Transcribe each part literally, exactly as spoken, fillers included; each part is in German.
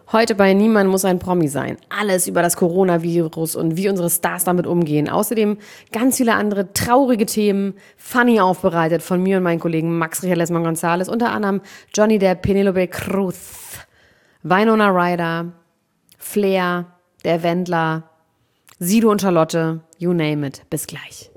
Heute bei Niemand muss ein Promi sein. Alles über das Coronavirus und wie unsere Stars damit umgehen. Außerdem ganz viele andere traurige Themen, funny aufbereitet von mir und meinen Kollegen Max Richard Lessmann Gonzales, unter anderem Johnny Depp, Penelope Cruz, Winona Ryder, Flair, der Wendler, Sido und Charlotte, you name it. Bis gleich.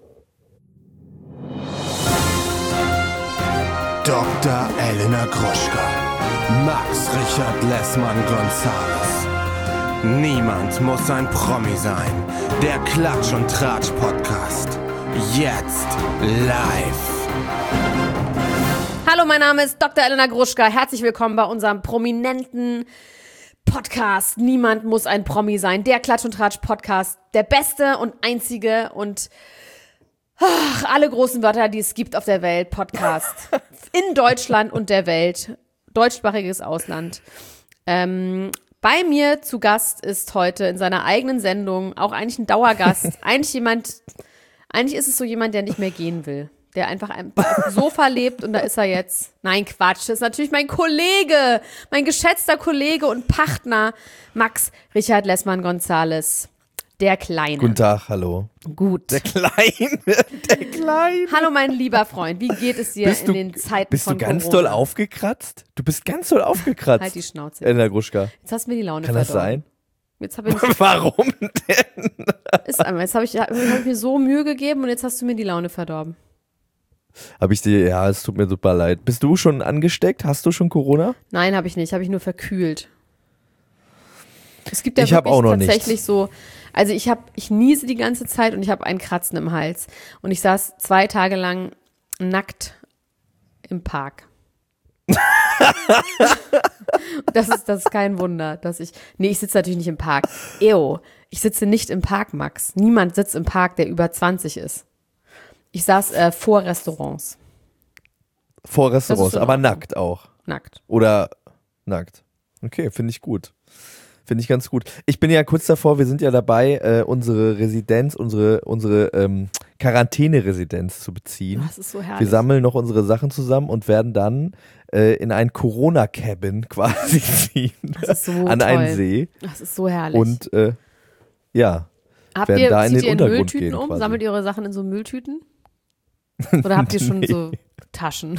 Doktor Elena Gruschka, Max Richard Lessmann Gonzales. Niemand muss ein Promi sein. Der Klatsch und Tratsch Podcast. Jetzt live. Hallo, mein Name ist Doktor Elena Gruschka. Herzlich willkommen bei unserem prominenten Podcast. Niemand muss ein Promi sein. Der Klatsch und Tratsch Podcast. Der beste und einzige und ach, alle großen Wörter, die es gibt auf der Welt. Podcast. In Deutschland und der Welt. Deutschsprachiges Ausland. Ähm, bei mir zu Gast ist heute in seiner eigenen Sendung auch eigentlich ein Dauergast. eigentlich jemand, eigentlich ist es so jemand, der nicht mehr gehen will. Der einfach auf dem Sofa lebt und da ist er jetzt. Nein, Quatsch. Das ist natürlich mein Kollege, mein geschätzter Kollege und Partner Max Richard Lessmann Gonzales. Der Kleine. Guten Tag, hallo. Gut. Der Kleine, der Kleine. Hallo, mein lieber Freund. Wie geht es dir bist in du, den Zeiten bist von Corona? Bist du ganz Corona? doll aufgekratzt? Du bist ganz doll aufgekratzt. Halt die Schnauze. Elena Gruschka. Jetzt hast du mir die Laune Kann das verdorben. sein? Jetzt habe ich, Warum denn? ist einmal, jetzt habe ich, hab ich mir so Mühe gegeben und jetzt hast du mir die Laune verdorben. Hab ich dir, ja, es tut mir super leid. Bist du schon angesteckt? Hast du schon Corona? Nein, habe ich nicht. Habe ich nur verkühlt. Es gibt ja Ich hab wirklich auch noch tatsächlich nichts. so, also ich habe, ich niese die ganze Zeit und ich habe ein Kratzen im Hals. Und ich saß zwei Tage lang nackt im Park. das ist, das ist kein Wunder, dass ich, nee, ich sitze natürlich nicht im Park. Ew, ich sitze nicht im Park, Max. Niemand sitzt im Park, der über zwanzig ist. Ich saß äh, vor Restaurants. Vor Restaurants, in aber Ordnung. nackt auch. Nackt. Oder nackt. Okay, finde ich gut. Finde ich ganz gut. Ich bin ja kurz davor, wir sind ja dabei, äh, unsere Residenz, unsere, unsere ähm, Quarantäne-Residenz zu beziehen. Das ist so herrlich. Wir sammeln noch unsere Sachen zusammen und werden dann äh, in ein Corona-Cabin quasi ziehen. Das ist so an toll. einen See. Das ist so herrlich. Und äh, ja, habt werden ihr, da in zieht den ihr in Untergrund Mülltüten gehen um? quasi. Sammelt ihr eure Sachen in so Mülltüten? Oder habt ihr schon Nee. so Taschen?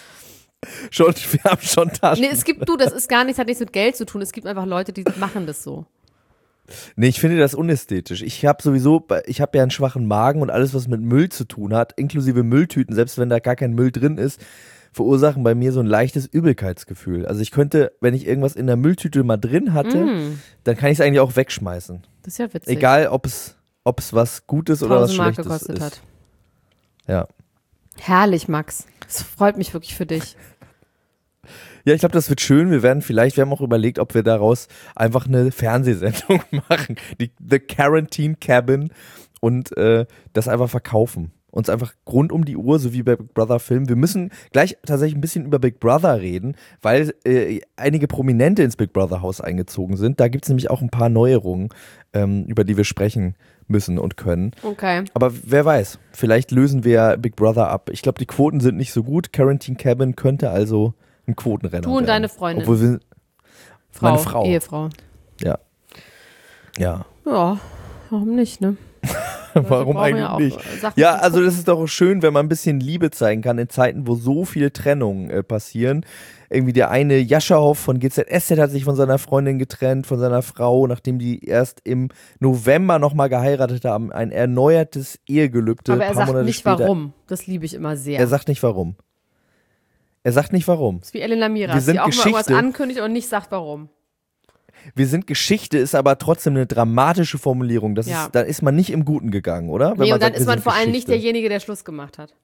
schon, wir haben schon Taschen. Nee, es gibt, du, das ist gar nichts, hat nichts mit Geld zu tun. Es gibt einfach Leute, die machen das so. Nee, ich finde das unästhetisch. Ich habe sowieso, ich habe ja einen schwachen Magen und alles, was mit Müll zu tun hat, inklusive Mülltüten, selbst wenn da gar kein Müll drin ist, verursachen bei mir so ein leichtes Übelkeitsgefühl. Also ich könnte, wenn ich irgendwas in der Mülltüte mal drin hatte, Mm, dann kann ich es eigentlich auch wegschmeißen. das ist ja witzig. Egal, ob es, ob es was Gutes oder was tausend Mark Schlechtes gekostet ist. hat. Ja. Herrlich, Max. Es freut mich wirklich für dich. Ja, ich glaube, das wird schön. Wir werden vielleicht, wir haben auch überlegt, ob wir daraus einfach eine Fernsehsendung machen. Die The Quarantine Cabin und äh, das einfach verkaufen. Uns einfach rund um die Uhr, so wie bei Big Brother filmen. Wir müssen gleich tatsächlich ein bisschen über Big Brother reden, weil äh, einige Prominente ins Big Brother Haus eingezogen sind. Da gibt es nämlich auch ein paar Neuerungen, ähm, über die wir sprechen müssen und können. Okay. Aber wer weiß, vielleicht lösen wir Big Brother ab. Ich glaube, die Quoten sind nicht so gut. Quarantine Cabin könnte also ein Quotenrenner Du und werden. deine Freundin. Obwohl wir, Frau, meine Frau. Ehefrau. Ja. Ja. Ja, warum nicht, ne? Warum brauchen eigentlich ja auch nicht? Sachen Ja, zum also Gucken. das ist doch schön, wenn man ein bisschen Liebe zeigen kann in Zeiten, wo so viele Trennungen äh, passieren. Irgendwie der eine Jaschahoff von G Z S Z hat sich von seiner Freundin getrennt, von seiner Frau, nachdem die erst im November nochmal geheiratet haben. Ein erneuertes Ehegelübde. Aber er paar sagt Monate nicht später. warum. Das liebe ich immer sehr. Er sagt nicht warum. Er sagt nicht warum. das ist wie Elena Miras, Wir sind die auch mal irgendwas Geschichte. ankündigt und nicht sagt warum. Wir sind Geschichte, ist aber trotzdem eine dramatische Formulierung. Das Ja. ist, da ist man nicht im Guten gegangen, oder? Wenn Nee, man und dann sagt, ist wir man sind vor allem nicht Geschichte. derjenige, der Schluss gemacht hat.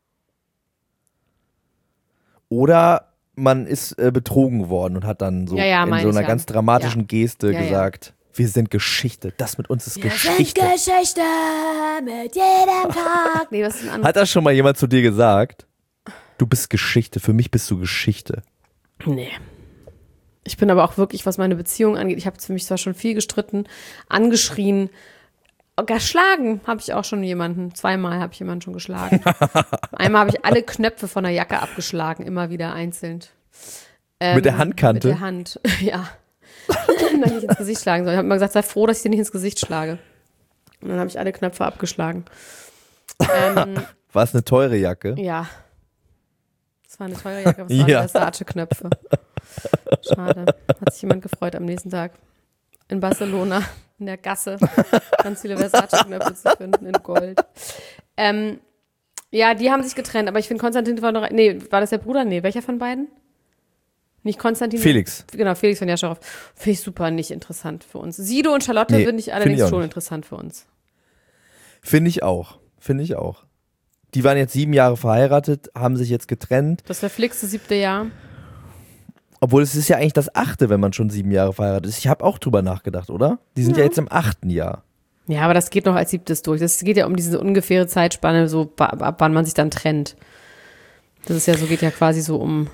Oder man ist äh, betrogen worden und hat dann so Ja, ja, in meine so ich einer ja. ganz dramatischen Geste Ja, ja. gesagt, wir sind Geschichte. Das mit uns ist Wir Geschichte. sind Geschichte mit jedem Tag. Nee, was ist ein anderes? Hat das schon mal jemand zu dir gesagt? Du bist Geschichte, für mich bist du Geschichte. Nee. Ich bin aber auch wirklich, was meine Beziehung angeht, ich habe für mich zwar schon viel gestritten, angeschrien, geschlagen habe ich auch schon jemanden. Zweimal habe ich jemanden schon geschlagen. Einmal habe ich alle Knöpfe von der Jacke abgeschlagen, immer wieder einzeln. Ähm, Mit der Handkante? Mit der Hand, ja. dann nicht ins Gesicht schlagen soll. Ich habe immer gesagt, sei froh, dass ich dir nicht ins Gesicht schlage. Und dann habe ich alle Knöpfe abgeschlagen. ähm, War es eine teure Jacke? Ja. Das war eine teure Jacke, aber es waren Ja. Versace-Knöpfe. Schade. Hat sich jemand gefreut am nächsten Tag. In Barcelona, in der Gasse, ganz viele Versace-Knöpfe zu finden in Gold. Ähm, ja, die haben sich getrennt, aber ich finde Konstantin war noch, nee, war das der Bruder? Nee, welcher von beiden? Nicht Konstantin? Felix. Genau, Felix von Jascharow. Finde ich super nicht interessant für uns. Sido und Charlotte Nee, finde ich find allerdings ich auch schon nicht. interessant für uns. Finde ich auch. Finde ich auch. Die waren jetzt sieben Jahre verheiratet, haben sich jetzt getrennt. Das verflixte siebte Jahr. Obwohl es ist ja eigentlich das achte, wenn man schon sieben Jahre verheiratet ist. Ich habe auch drüber nachgedacht, oder? Die sind ja, Ja. jetzt im achten Jahr. Ja, aber das geht noch als siebtes durch. Das geht ja um diese ungefähre Zeitspanne, so ba- ab wann man sich dann trennt. Das ist ja so, geht ja quasi so um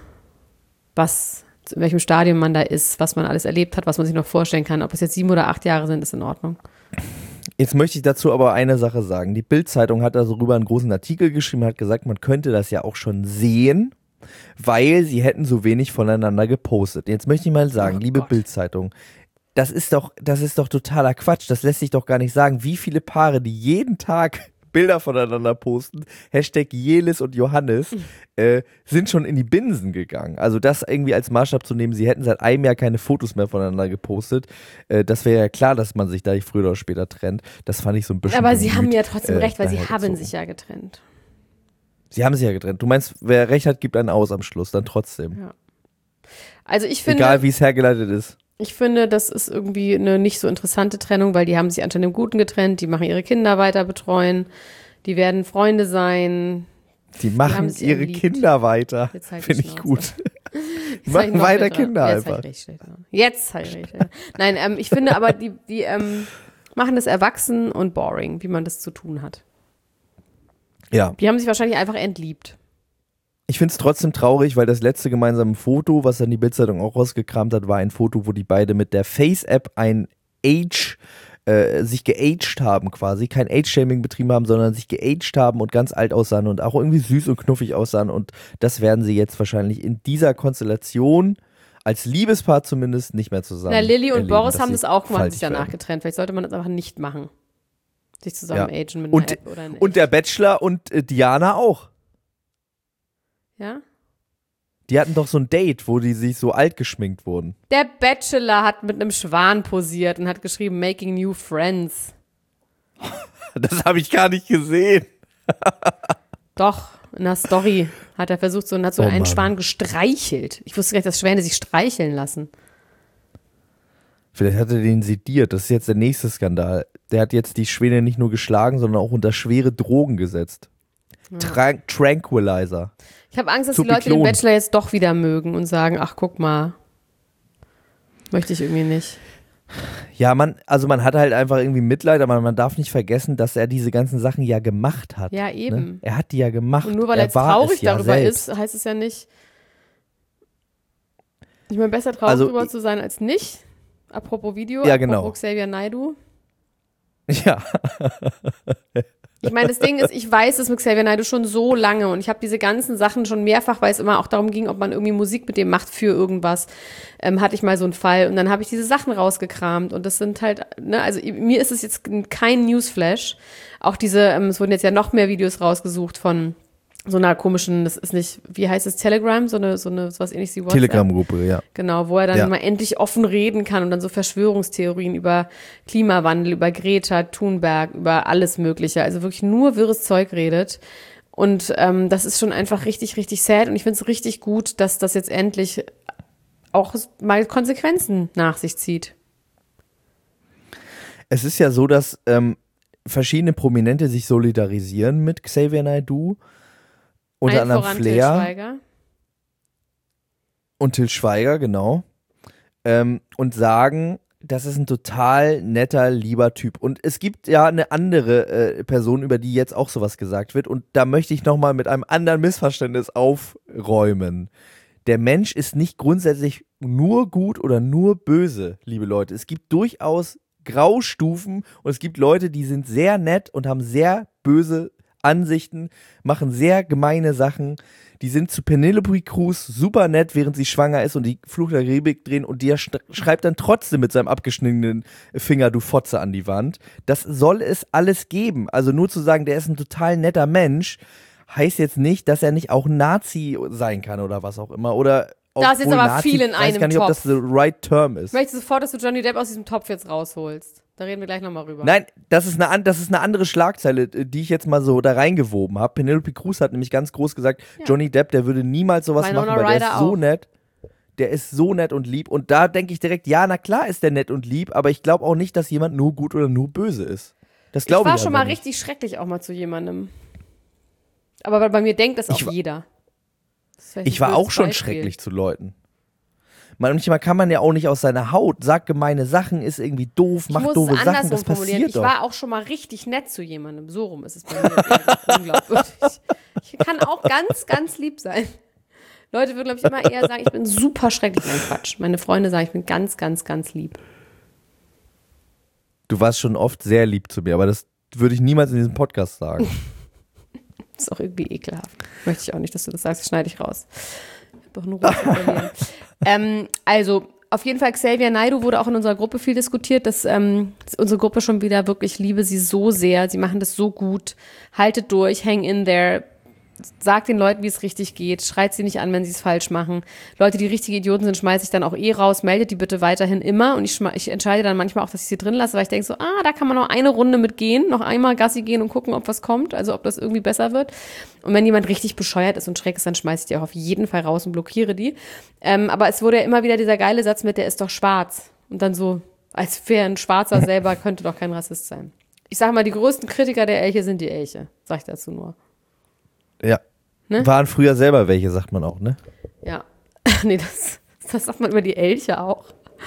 was, in welchem Stadium man da ist, was man alles erlebt hat, was man sich noch vorstellen kann. Ob es jetzt sieben oder acht Jahre sind, ist in Ordnung. Jetzt möchte ich dazu aber eine Sache sagen. Die Bild-Zeitung hat darüber einen großen Artikel geschrieben, hat gesagt, man könnte das ja auch schon sehen, weil sie hätten so wenig voneinander gepostet. Jetzt möchte ich mal sagen, Oh liebe Gott. Bild-Zeitung, das ist doch, das ist doch totaler Quatsch. Das lässt sich doch gar nicht sagen. Wie viele Paare, die jeden Tag Bilder voneinander posten, Hashtag Jelis und Johannes, äh, sind schon in die Binsen gegangen. Also das irgendwie als Maßstab zu nehmen, sie hätten seit einem Jahr keine Fotos mehr voneinander gepostet, äh, das wäre ja klar, dass man sich da früher oder später trennt. Das fand ich so ein bisschen Aber sie bemüht, haben ja trotzdem äh, recht, weil sie haben dahergezogen. sich ja getrennt. Sie haben sich ja getrennt. Du meinst, wer recht hat, gibt einen aus am Schluss, dann trotzdem. Ja. Also ich finde, Egal, wie es hergeleitet ist. ich finde, das ist irgendwie eine nicht so interessante Trennung, weil die haben sich anscheinend im Guten getrennt, die machen ihre Kinder weiter betreuen, die werden Freunde sein. Die haben machen sich ihre entliebt. Kinder weiter. Jetzt halt die Finde ich Schnauze. gut. Die Jetzt hab ich machen noch weiter mehr dran. Kinder Jetzt hab einfach. ich richtig schlecht dran. Jetzt halt richtig. schlecht. Nein, ähm, ich finde aber, die, die ähm, machen das erwachsen und boring, wie man das zu tun hat. Ja. Die haben sich wahrscheinlich einfach entliebt. Ich finde es trotzdem traurig, weil das letzte gemeinsame Foto, was dann die Bildzeitung auch rausgekramt hat, war ein Foto, wo die beide mit der Face-App ein Age, äh, sich geaged haben quasi, kein Age-Shaming betrieben haben, sondern sich geaged haben und ganz alt aussahen und auch irgendwie süß und knuffig aussahen und das werden sie jetzt wahrscheinlich in dieser Konstellation als Liebespaar zumindest nicht mehr zusammen Na, Lilly und erleben, Boris dass haben sie das auch gemacht, faltig sich danach werden. getrennt. Vielleicht sollte man das einfach nicht machen. Sich zusammen Ja. agen mit Und- einer App oder einer Und der Bachelor und äh, Diana auch. Ja? Die hatten doch so ein Date, wo die sich so alt geschminkt wurden. Der Bachelor hat mit einem Schwan posiert und hat geschrieben, making new friends. Das habe ich gar nicht gesehen. Doch, in der Story hat er versucht, so, und hat so Oh einen Mann. Schwan gestreichelt. Ich wusste gar nicht, dass Schwäne sich streicheln lassen. Vielleicht hat er den sediert. Das ist jetzt der nächste Skandal. Der hat jetzt die Schwäne nicht nur geschlagen, sondern auch unter schwere Drogen gesetzt. Tran- Tranquilizer. Ich habe Angst, dass Zu die Leute den beklonen. Bachelor jetzt doch wieder mögen und sagen, ach, guck mal. Möchte ich irgendwie nicht. Ja, man, also man hat halt einfach irgendwie Mitleid, aber man darf nicht vergessen, dass er diese ganzen Sachen ja gemacht hat. Ja, Ne? eben. Er hat die ja gemacht. Und nur weil er jetzt war traurig es ja darüber selbst. ist, heißt es ja nicht. Ich meine, besser traurig Also, darüber ich- zu sein als nicht. Apropos Video, Ja, apropos genau. Xavier Naidoo. Ja, Ich meine, das Ding ist, ich weiß es mit Xavier Naidoo schon so lange und ich habe diese ganzen Sachen schon mehrfach, weil es immer auch darum ging, ob man irgendwie Musik mit dem macht für irgendwas, ähm, hatte ich mal so einen Fall und dann habe ich diese Sachen rausgekramt und das sind halt, ne, also mir ist es jetzt kein Newsflash. Auch diese, ähm, es wurden jetzt ja noch mehr Videos rausgesucht von so einer komischen, das ist nicht, wie heißt es, Telegram, so eine, so eine, sowas ähnliches wie WhatsApp. Telegram-Gruppe, ja. Genau, wo er dann Ja. mal endlich offen reden kann und dann so Verschwörungstheorien über Klimawandel, über Greta Thunberg, über alles Mögliche. Also wirklich nur wirres Zeug redet. Und ähm, das ist schon einfach richtig, richtig sad. Und ich finde es richtig gut, dass das jetzt endlich auch mal Konsequenzen nach sich zieht. Es ist ja so, dass ähm, verschiedene Prominente sich solidarisieren mit Xavier Naidoo. Unter Allen anderem voran Til Flair Schweiger. und Til Schweiger, genau. Ähm, und sagen, das ist ein total netter, lieber Typ. Und es gibt ja eine andere äh, Person, über die jetzt auch sowas gesagt wird. Und da möchte ich nochmal mit einem anderen Missverständnis aufräumen. Der Mensch ist nicht grundsätzlich nur gut oder nur böse, liebe Leute. Es gibt durchaus Graustufen und es gibt Leute, die sind sehr nett und haben sehr böse Ansichten, machen sehr gemeine Sachen. Die sind zu Penelope Cruz super nett, während sie schwanger ist und die Fluch der Karibik drehen und der schreibt dann trotzdem mit seinem abgeschnittenen Finger du Fotze an die Wand. Das soll es alles geben. Also nur zu sagen, der ist ein total netter Mensch, heißt jetzt nicht, dass er nicht auch Nazi sein kann oder was auch immer. Oder da ist jetzt aber Nazi, viel in einem Ich weiß gar nicht, Topf. ob das the right term ist. Ich möchte sofort, dass du Johnny Depp aus diesem Topf jetzt rausholst. Da reden wir gleich nochmal rüber. Nein, das ist, eine, das ist eine andere Schlagzeile, die ich jetzt mal so da reingewoben habe. Penelope Cruz hat nämlich ganz groß gesagt, ja. Johnny Depp, der würde niemals sowas Winona machen, weil Ryder der ist so auch. nett. Der ist so nett und lieb. Und da denke ich direkt, ja, na klar ist der nett und lieb, aber ich glaube auch nicht, dass jemand nur gut oder nur böse ist. Das glaube ich Ich war ich schon mal nicht. richtig schrecklich auch mal zu jemandem. Aber bei mir denkt das auch Ich war, jeder. Das ist ich war auch schon Beispiel. schrecklich zu Leuten. Manchmal kann man ja auch nicht aus seiner Haut, sagt gemeine Sachen, ist irgendwie doof, Ich macht muss doofe es Sachen, andersrum das formulieren. passiert Ich doch. war auch schon mal richtig nett zu jemandem. So rum ist es bei mir. Unglaubwürdig. Ich kann auch ganz, ganz lieb sein. Leute würden, glaube ich, immer eher sagen, ich bin super schrecklich. Nein, Quatsch. Meine Freunde sagen, ich bin ganz, ganz, ganz lieb. Du warst schon oft sehr lieb zu mir, aber das würde ich niemals in diesem Podcast sagen. Das ist auch irgendwie ekelhaft. Möchte ich auch nicht, dass du das sagst. Das schneide ich raus. Ich habe doch nur Ruhe zu verlieren. ähm, also, auf jeden Fall, Xavier Naidoo wurde auch in unserer Gruppe viel diskutiert, dass, ähm, dass unsere Gruppe schon wieder wirklich, liebe sie so sehr. Sie machen das so gut. Haltet durch, hang in there. Sagt den Leuten, wie es richtig geht. Schreit sie nicht an, wenn sie es falsch machen. Leute, die richtige Idioten sind, schmeiße ich dann auch eh raus. Meldet die bitte weiterhin immer. Und ich, ich entscheide dann manchmal auch, dass ich sie drin lasse, weil ich denke so, ah, da kann man noch eine Runde mit gehen, noch einmal Gassi gehen und gucken, ob was kommt, also ob das irgendwie besser wird. Und wenn jemand richtig bescheuert ist und schräg ist, dann schmeiße ich die auch auf jeden Fall raus und blockiere die. Ähm, aber es wurde ja immer wieder dieser geile Satz mit, der ist doch schwarz. Und dann so, als wäre ein Schwarzer selber, könnte doch kein Rassist sein. Ich sage mal, die größten Kritiker der Elche sind die Elche. Sag ich dazu nur. Ja. Ne? Waren früher selber welche, sagt man auch, ne? Ja. Nee, das, das sagt man über die Elche auch.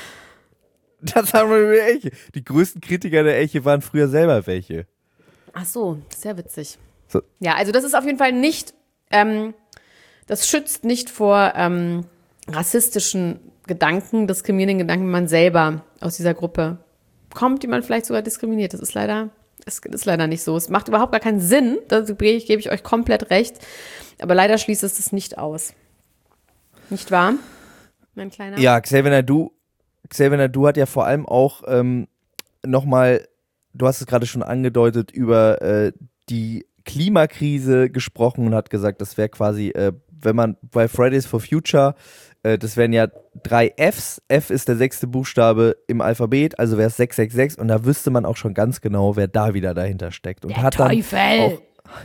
Das sagen wir über die Elche. Die größten Kritiker der Elche waren früher selber welche. Ach so, sehr witzig. So. Ja, also das ist auf jeden Fall nicht, ähm, das schützt nicht vor ähm, rassistischen Gedanken, diskriminierenden Gedanken, wenn man selber aus dieser Gruppe kommt, die man vielleicht sogar diskriminiert. Das ist leider, das ist leider nicht so. Es macht überhaupt gar keinen Sinn, da gebe ich, gebe ich euch komplett recht. Aber leider schließt es das nicht aus. Nicht wahr, mein Kleiner? Ja, Xavier Naidoo, Xavier Naidoo hat ja vor allem auch ähm, nochmal, du hast es gerade schon angedeutet, über äh, die Klimakrise gesprochen und hat gesagt, das wäre quasi, äh, wenn man bei Fridays for Future, äh, das wären ja drei Fs, F ist der sechste Buchstabe im Alphabet, also wäre es sechs sechs sechs und da wüsste man auch schon ganz genau, wer da wieder dahinter steckt. Und Der hat Teufel! Dann auch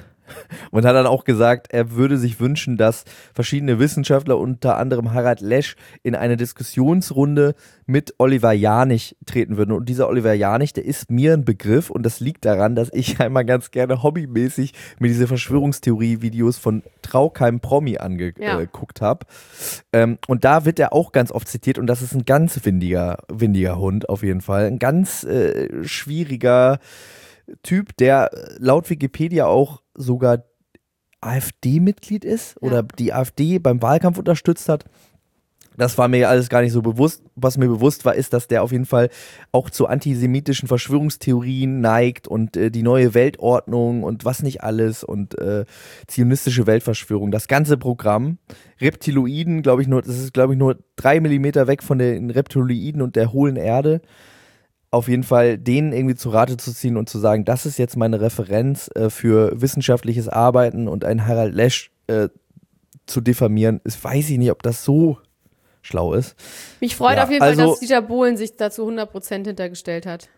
Und hat dann auch gesagt, er würde sich wünschen, dass verschiedene Wissenschaftler, unter anderem Harald Lesch, in eine Diskussionsrunde mit Oliver Janich treten würden. Und dieser Oliver Janich, der ist mir ein Begriff und das liegt daran, dass ich einmal ganz gerne hobbymäßig mir diese Verschwörungstheorie-Videos von Traukeim Promi angeguckt Ja. habe. Ähm, und da wird er auch ganz oft zitiert und das ist ein ganz windiger, windiger Hund auf jeden Fall. Ein ganz äh, schwieriger Typ, der laut Wikipedia auch sogar AfD-Mitglied ist oder Ja. die AfD beim Wahlkampf unterstützt hat. Das war mir alles gar nicht so bewusst. Was mir bewusst war, ist, dass der auf jeden Fall auch zu antisemitischen Verschwörungstheorien neigt und äh, die neue Weltordnung und was nicht alles und äh, zionistische Weltverschwörung. Das ganze Programm. Reptiloiden, glaube ich, nur, das ist, glaube ich, nur drei Millimeter weg von den Reptiloiden und der hohlen Erde. Auf jeden Fall denen irgendwie zu Rate zu ziehen und zu sagen, das ist jetzt meine Referenz äh, für wissenschaftliches Arbeiten und einen Harald Lesch äh, zu diffamieren, ist, weiß ich nicht, ob das so schlau ist. Mich freut Ja, auf jeden also- Fall, dass Dieter Bohlen sich dazu hundert Prozent hintergestellt hat.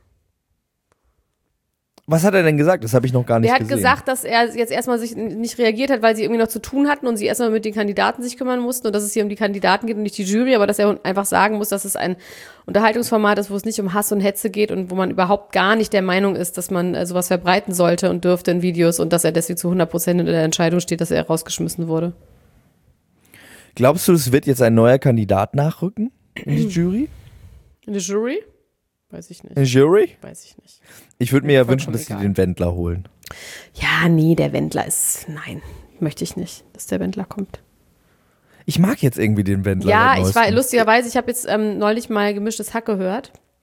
Was hat er denn gesagt? Das habe ich noch gar nicht Der hat gesehen. gesagt, dass er jetzt erstmal sich nicht reagiert hat, weil sie irgendwie noch zu tun hatten und sie erstmal mit den Kandidaten sich kümmern mussten und dass es hier um die Kandidaten geht und nicht die Jury, aber dass er einfach sagen muss, dass es ein Unterhaltungsformat ist, wo es nicht um Hass und Hetze geht und wo man überhaupt gar nicht der Meinung ist, dass man äh, sowas verbreiten sollte und dürfte in Videos und dass er deswegen zu hundert Prozent in der Entscheidung steht, dass er rausgeschmissen wurde. Glaubst du, es wird jetzt ein neuer Kandidat nachrücken in die Jury? In der Jury? Weiß ich nicht. In die Jury? Weiß ich nicht. Ich würde mir ja Vollkommen wünschen, dass sie egal. den Wendler holen. Ja, nee, der Wendler ist, nein, möchte ich nicht, dass der Wendler kommt. Ich mag jetzt irgendwie den Wendler. Ja, seit ich war, neuestem. lustigerweise, ich habe jetzt ähm, neulich mal Gemischtes Hack gehört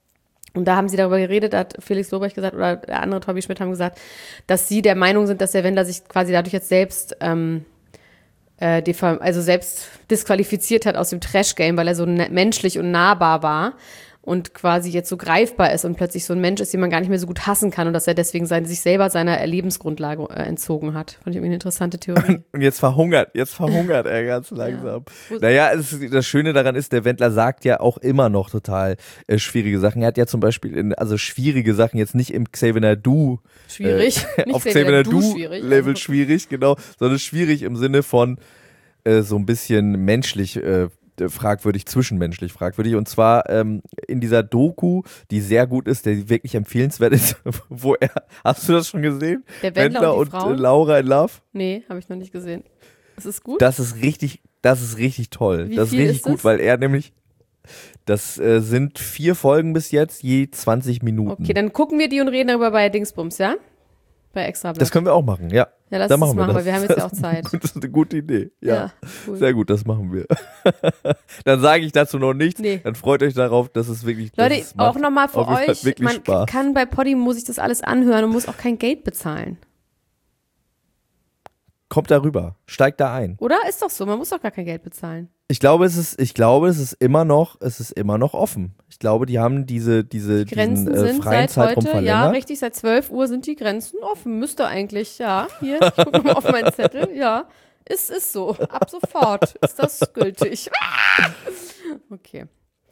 Und da haben sie darüber geredet, da hat Felix Lobrecht gesagt, oder der andere Tommy Schmidt haben gesagt, dass sie der Meinung sind, dass der Wendler sich quasi dadurch jetzt selbst, ähm, äh, diffam- also selbst disqualifiziert hat aus dem Trash-Game, weil er so ne- menschlich und nahbar war und quasi jetzt so greifbar ist und plötzlich so ein Mensch ist, den man gar nicht mehr so gut hassen kann und dass er deswegen sein, sich selber seiner Lebensgrundlage äh, entzogen hat. Fand ich irgendwie eine interessante Theorie. Und jetzt verhungert, jetzt verhungert er ganz langsam. Ja. Naja, es ist, das Schöne daran ist, der Wendler sagt ja auch immer noch total äh, schwierige Sachen. Er hat ja zum Beispiel, in, also schwierige Sachen, jetzt nicht im Xavier Naidoo schwierig, äh, nicht auf Xavier Naidoo Naidoo schwierig. Level schwierig, genau, sondern schwierig im Sinne von äh, so ein bisschen menschlich äh, fragwürdig, zwischenmenschlich fragwürdig. Und zwar ähm, in dieser Doku, die sehr gut ist, die wirklich empfehlenswert ist, wo er, hast du das schon gesehen? Der Wendler und, die und Frauen? äh, Laura in Love? Nee, habe ich noch nicht gesehen. Ist es gut? Das ist richtig, das ist richtig toll. Wie das ist viel richtig ist gut, es? weil er nämlich, das äh, sind vier Folgen bis jetzt, je zwanzig Minuten. Okay, dann gucken wir die und reden darüber bei Dingsbums, ja? Bei Extrablatt. Das können wir auch machen, ja. Ja, lass Dann das machen wir machen, das. weil wir haben jetzt ja auch Zeit. Das ist eine gute Idee. Ja, Ja, cool. Sehr gut, das machen wir. Dann sage ich dazu noch nichts. Nee. Dann freut euch darauf, dass es wirklich Leute, dass es auch macht nochmal für auf jeden Fall euch, wirklich man Spaß. kann bei Podimo sich das alles anhören und muss auch kein Geld bezahlen. Kommt darüber, steigt da ein. Oder? Ist doch so, man muss doch gar kein Geld bezahlen. Ich glaube, es ist, ich glaube, es ist immer noch, es ist immer noch offen. Ich glaube, die haben diese, diese Die Grenzen diesen, äh, sind freien seit Zeitraum heute, verlängert. ja, richtig, seit zwölf Uhr sind die Grenzen offen. Müsste eigentlich, ja. Hier, ich gucke mal auf meinen Zettel, ja. Es ist so. Ab sofort ist das gültig. Okay.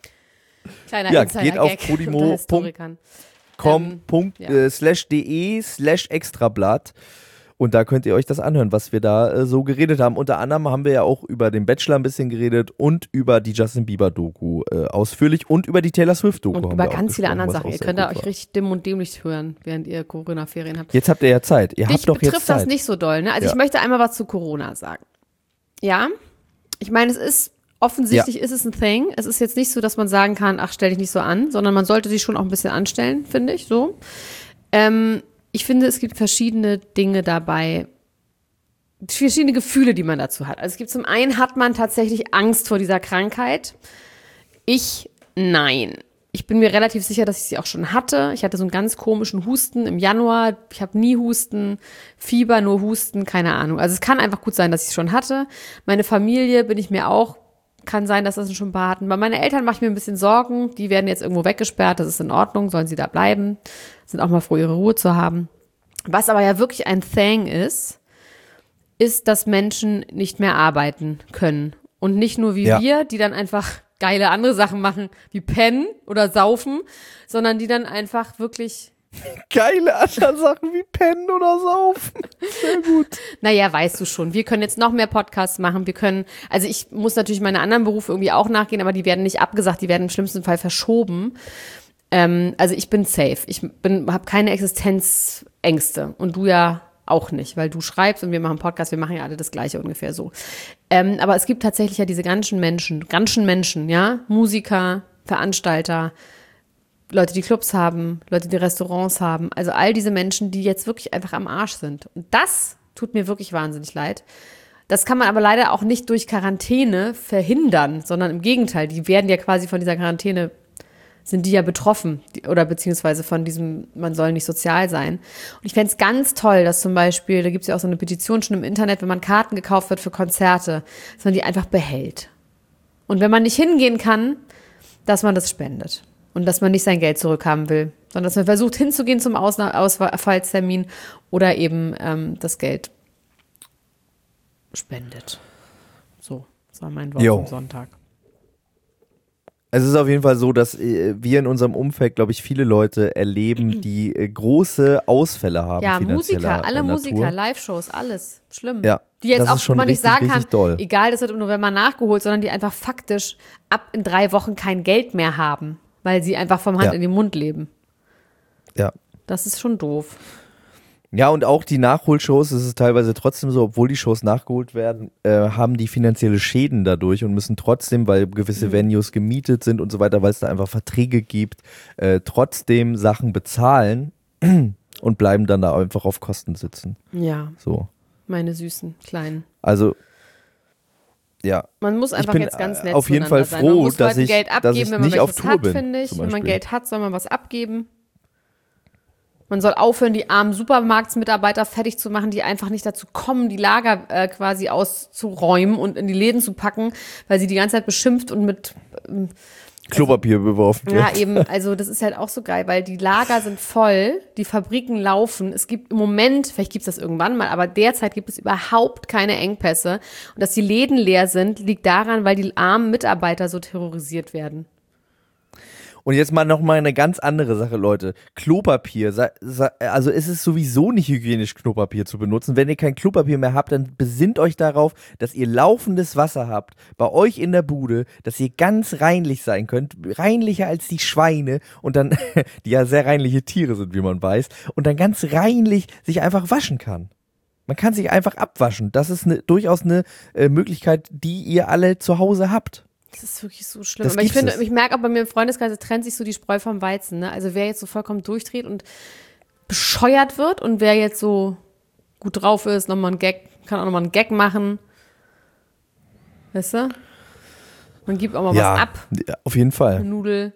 Kleiner Ja, Insider-Gag geht auf unter podimo Historikern. com Ähm, Punkt, ja. äh, slash de slash extrablatt und da könnt ihr euch das anhören, was wir da äh, so geredet haben. Unter anderem haben wir ja auch über den Bachelor ein bisschen geredet und über die Justin Bieber Doku äh, ausführlich und über die Taylor Swift Doku. Und haben über wir auch ganz viele gesprochen, andere was Sachen. auch Ihr sehr könnt da gut euch war. richtig dimm und dämlich hören, während ihr Corona-Ferien habt. Jetzt habt ihr ja Zeit. Ihr Dich habt doch betrifft jetzt Zeit. das nicht so doll, ne? Also Ja. ich möchte einmal was zu Corona sagen. Ja, ich meine, es ist offensichtlich ist es ein Thing. Es ist jetzt nicht so, dass man sagen kann, ach, stell dich nicht so an, sondern man sollte sich schon auch ein bisschen anstellen, finde ich, so. Ähm, ich finde, es gibt verschiedene Dinge dabei, verschiedene Gefühle, die man dazu hat. Also es gibt zum einen, hat man tatsächlich Angst vor dieser Krankheit? Ich, nein. Ich bin mir relativ sicher, dass ich sie auch schon hatte. Ich hatte so einen ganz komischen Husten im Januar. Ich habe nie Husten, Fieber, nur Husten, keine Ahnung. Also es kann einfach gut sein, dass ich es schon hatte. Meine Familie bin ich mir auch, kann sein, dass das schon ein paar hatten. Bei meinen Eltern mache ich mir ein bisschen Sorgen. Die werden jetzt irgendwo weggesperrt, das ist in Ordnung, sollen sie da bleiben. Sind auch mal froh, ihre Ruhe zu haben. Was aber ja wirklich ein Thing ist, ist, dass Menschen nicht mehr arbeiten können. Und nicht nur wie Ja. wir, die dann einfach geile andere Sachen machen, wie pennen oder saufen, sondern die dann einfach wirklich, Geile andere Sachen wie Pennen oder Saufen. Sehr gut. naja, weißt du schon, wir können jetzt noch mehr Podcasts machen, wir können, also ich muss natürlich meine anderen Berufe irgendwie auch nachgehen, aber die werden nicht abgesagt, die werden im schlimmsten Fall verschoben. Ähm, also ich bin safe, ich bin, habe keine Existenzängste und du ja auch nicht, weil du schreibst und wir machen Podcasts, wir machen ja alle das Gleiche ungefähr so. Ähm, aber es gibt tatsächlich ja diese ganzen Menschen, ganzen Menschen, ja, Musiker, Veranstalter, Leute, die Clubs haben, Leute, die Restaurants haben, also all diese Menschen, die jetzt wirklich einfach am Arsch sind. Und das tut mir wirklich wahnsinnig leid. Das kann man aber leider auch nicht durch Quarantäne verhindern, sondern im Gegenteil, die werden ja quasi von dieser Quarantäne, sind die ja betroffen die, oder beziehungsweise von diesem, man soll nicht sozial sein. Und ich fände es ganz toll, dass zum Beispiel, da gibt es ja auch so eine Petition schon im Internet, wenn man Karten gekauft wird für Konzerte, dass man die einfach behält. Und wenn man nicht hingehen kann, dass man das spendet. Und dass man nicht sein Geld zurückhaben will, sondern dass man versucht hinzugehen zum Ausna- Ausfallstermin oder eben ähm, das Geld spendet. So, das war mein Wort Jo. am Sonntag. Es ist auf jeden Fall so, dass äh, wir in unserem Umfeld, glaube ich, viele Leute erleben, die äh, große Ausfälle haben. Ja, finanzieller Musiker, alle Natur. Musiker, Live-Shows, alles. Schlimm. Ja, die jetzt das auch ist schon man nicht richtig, sagen kann, richtig doll. egal, das wird im November nachgeholt, sondern die einfach faktisch ab in drei Wochen kein Geld mehr haben, weil sie einfach vom Hand Ja. in den Mund leben. Ja. Das ist schon doof. Ja, und auch die Nachholshows, es ist teilweise trotzdem so, obwohl die Shows nachgeholt werden, äh, haben die finanzielle Schäden dadurch und müssen trotzdem, weil gewisse Mhm. Venues gemietet sind und so weiter, weil es da einfach Verträge gibt, äh, trotzdem Sachen bezahlen und bleiben dann da einfach auf Kosten sitzen. Ja, So. meine süßen Kleinen. Also, Ja. Man muss einfach ich bin jetzt ganz nett auf jeden Fall sein. Man froh, muss dass Leuten ich, Geld dass abgeben, ich wenn man nicht auf welches Tour hat, bin. finde ich. zum Wenn man Beispiel. Geld hat, soll man was abgeben. Man soll aufhören, die armen Supermarktsmitarbeiter fertig zu machen, die einfach nicht dazu kommen, die Lager äh, quasi auszuräumen und in die Läden zu packen, weil sie die ganze Zeit beschimpft und mit ähm, Klopapier beworfen wird. ja, eben, also das ist halt auch so geil, weil die Lager sind voll, die Fabriken laufen. Es gibt im Moment, vielleicht gibt es das irgendwann mal, aber derzeit gibt es überhaupt keine Engpässe. Und dass die Läden leer sind, liegt daran, weil die armen Mitarbeiter so terrorisiert werden. Und jetzt mal nochmal eine ganz andere Sache, Leute. Klopapier, sa- sa- also es ist sowieso nicht hygienisch, Klopapier zu benutzen. Wenn ihr kein Klopapier mehr habt, dann besinnt euch darauf, dass ihr laufendes Wasser habt, bei euch in der Bude, dass ihr ganz reinlich sein könnt, reinlicher als die Schweine und dann, die ja sehr reinliche Tiere sind, wie man weiß, und dann ganz reinlich sich einfach waschen kann. Man kann sich einfach abwaschen. Das ist eine, durchaus eine äh, Möglichkeit, die ihr alle zu Hause habt. Das ist wirklich so schlimm. Das Aber ich gibt's finde, es. ich merke auch bei mir im Freundeskreis, es trennt sich so die Spreu vom Weizen. Ne? Also wer jetzt so vollkommen durchdreht und bescheuert wird und wer jetzt so gut drauf ist, nochmal einen Gag, kann auch nochmal einen Gag machen. Weißt du? Man gibt auch mal Ja, was ab. ja, auf jeden Fall. Eine Nudel.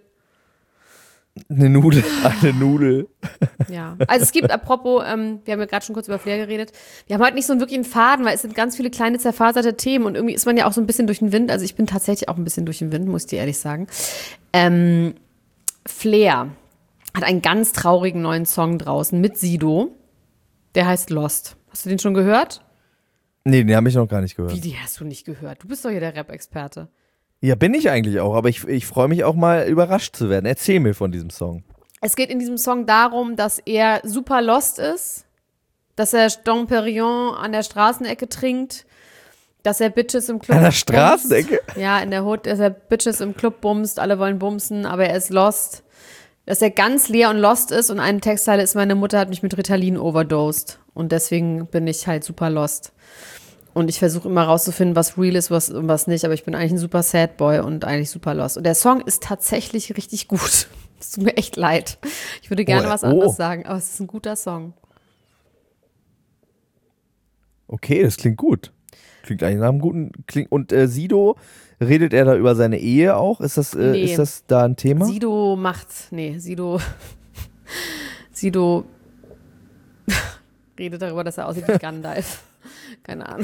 Eine Nudel, eine Nudel. Ja, also es gibt, apropos, ähm, wir haben ja gerade schon kurz über Flair geredet, wir haben heute nicht so einen wirklichen Faden, weil es sind ganz viele kleine zerfaserte Themen und irgendwie ist man ja auch so ein bisschen durch den Wind, also ich bin tatsächlich auch ein bisschen durch den Wind, muss ich dir ehrlich sagen. Ähm, Flair hat einen ganz traurigen neuen Song draußen mit Sido, der heißt Lost. Hast du den schon gehört? Nee, den habe ich noch gar nicht gehört. Wie, die hast du nicht gehört? Du bist doch hier der Rap-Experte. Ja, bin ich eigentlich auch, aber ich, ich freue mich auch mal überrascht zu werden. Erzähl mir von diesem Song. Es geht in diesem Song darum, dass er super lost ist, dass er Dom Perignon an der Straßenecke trinkt, dass er Bitches im Club An der bumst. Straßenecke? Ja, in der Hood, dass er Bitches im Club bumst, alle wollen bumsen, aber er ist lost. Dass er ganz leer und lost ist und eine Textzeile ist, meine Mutter hat mich mit Ritalin overdosed und deswegen bin ich halt super lost. Und ich versuche immer rauszufinden, was real ist was, und was nicht, aber ich bin eigentlich ein super Sad Boy und eigentlich super lost. Und der Song ist tatsächlich richtig gut. Es tut mir echt leid. Ich würde gerne Oh, was oh. anderes sagen, aber es ist ein guter Song. Okay, das klingt gut. Klingt eigentlich nach einem guten. Klingt, und äh, Sido, redet er da über seine Ehe auch? Ist das, äh, Nee. ist das da ein Thema? Sido macht, nee, Sido, Sido redet darüber, dass er aussieht wie Gandalf. Keine Ahnung.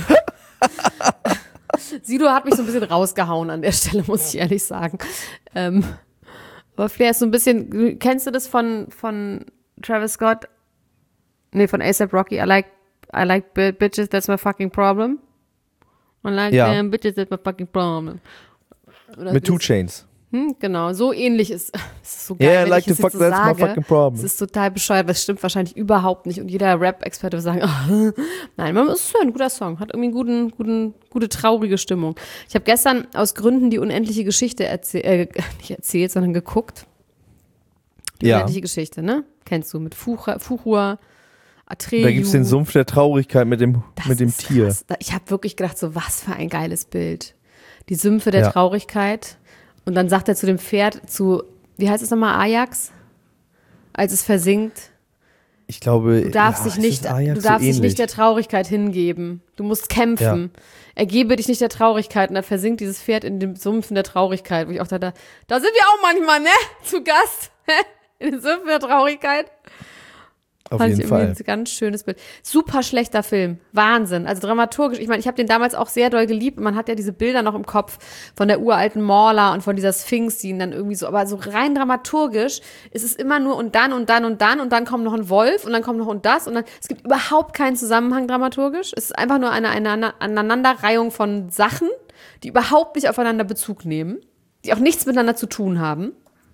Sido hat mich so ein bisschen rausgehauen an der Stelle, muss ich ehrlich sagen. Ähm, aber Flair ist so ein bisschen, kennst du das von, von Travis Scott? Nee, von A$AP Rocky. I like, I like bitches, that's my fucking problem. I like Ja. them bitches, that's my fucking problem. Oder Mit Two das- Chainz. Hm, genau, so ähnlich ist es ist so geil, Yeah, I wenn like ich to das fuck, jetzt so that's my sage. fucking problem. Es ist total bescheuert, das stimmt wahrscheinlich überhaupt nicht und jeder Rap-Experte würde sagen, oh, nein, man muss es hören, guter Song, hat irgendwie einen guten, guten, gute traurige Stimmung. Ich habe gestern aus Gründen die unendliche Geschichte erzählt, äh, nicht erzählt, sondern geguckt. Die Ja. unendliche Geschichte, ne? Kennst du, mit Fuchur, Fuchur, Atreyu. Da gibt es den Sumpf der Traurigkeit mit dem, Das mit dem ist Tier. krass. Ich habe wirklich gedacht, so was für ein geiles Bild. Die Sümpfe der Ja. Traurigkeit. Und dann sagt er zu dem Pferd, zu, wie heißt es nochmal, Ajax? Als es versinkt. Ich glaube, Du darfst, ja, dich, nicht, ist Ajax du so darfst dich ähnlich. nicht der Traurigkeit hingeben. Du musst kämpfen. Ergebe dich nicht der Traurigkeit. Und dann versinkt dieses Pferd in den Sumpfen der Traurigkeit. Wo ich auch dachte, da sind wir auch manchmal, ne? Zu Gast. In den Sümpfen der Traurigkeit. Auf Fand jeden ich irgendwie Fall. ein ganz schönes Bild. Super schlechter Film. Wahnsinn. Also dramaturgisch. Ich meine, ich habe den damals auch sehr doll geliebt. Man hat ja diese Bilder noch im Kopf von der uralten Morla und von dieser Sphinx, die ihn dann irgendwie so, aber so rein dramaturgisch ist es immer nur und dann und dann und dann und dann kommt noch ein Wolf und dann kommt noch und das und dann, es gibt überhaupt keinen Zusammenhang dramaturgisch. Es ist einfach nur eine, eine Aneinanderreihung von Sachen, die überhaupt nicht aufeinander Bezug nehmen, die auch nichts miteinander zu tun haben.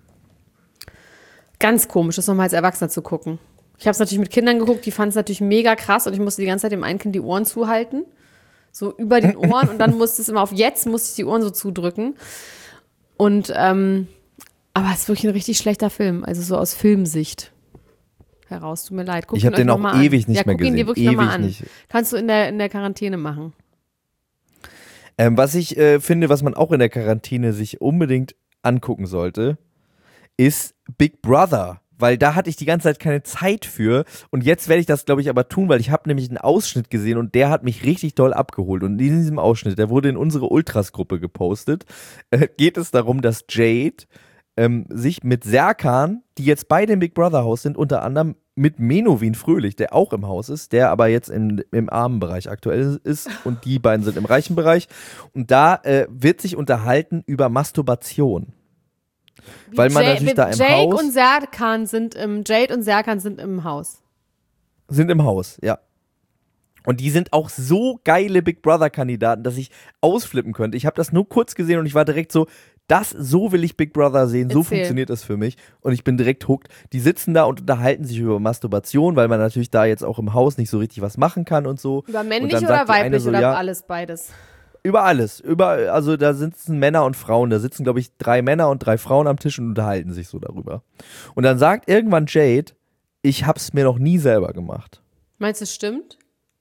Ganz komisch, das nochmal als Erwachsener zu gucken. Ich habe es natürlich mit Kindern geguckt, die fanden es natürlich mega krass und ich musste die ganze Zeit dem einen Kind die Ohren zuhalten. So über den Ohren und dann musste es immer auf jetzt, musste ich die Ohren so zudrücken. Und, ähm, aber es ist wirklich ein richtig schlechter Film, also so aus Filmsicht heraus. Tut mir leid. Guckt Ich habe ihn euch den noch auch mal an. ewig nicht ja, mehr guck ihn dir gesehen. wirklich nochmal Ewig an. nicht. Kannst du in der, in der Quarantäne machen. Ähm, was ich äh, finde, was man auch in der Quarantäne sich unbedingt angucken sollte, ist Big Brother. weil da hatte ich die ganze Zeit keine Zeit für und jetzt werde ich das, glaube ich, aber tun, weil ich habe nämlich einen Ausschnitt gesehen und der hat mich richtig doll abgeholt und in diesem Ausschnitt, der wurde in unsere Ultras-Gruppe gepostet, äh, geht es darum, dass Jade ähm, sich mit Serkan, die jetzt beide im Big Brother Haus sind, unter anderem mit Menowin Fröhlich, der auch im Haus ist, der aber jetzt im, im armen Bereich aktuell ist und die beiden sind im reichen Bereich und da äh, wird sich unterhalten über Masturbation. Wie Weil man Jay, natürlich da im Jake Haus und Serkan sind im Jade und Serkan sind im Haus. sind im Haus, ja. Und die sind auch so geile Big Brother Kandidaten, dass ich ausflippen könnte. Ich habe das nur kurz gesehen und ich war direkt so, das, so will ich Big Brother sehen, so Erzähl. funktioniert das für mich. Und ich bin direkt hooked. Die sitzen da und unterhalten sich über Masturbation, weil man natürlich da jetzt auch im Haus nicht so richtig was machen kann und so. Über und männlich dann oder sagt die eine weiblich so, oder ja, alles beides? über alles. Über, also da sitzen Männer und Frauen. Da sitzen, glaube ich, drei Männer und drei Frauen am Tisch und unterhalten sich so darüber. Und dann sagt irgendwann Jade, ich hab's mir noch nie selber gemacht. Meinst du, es stimmt?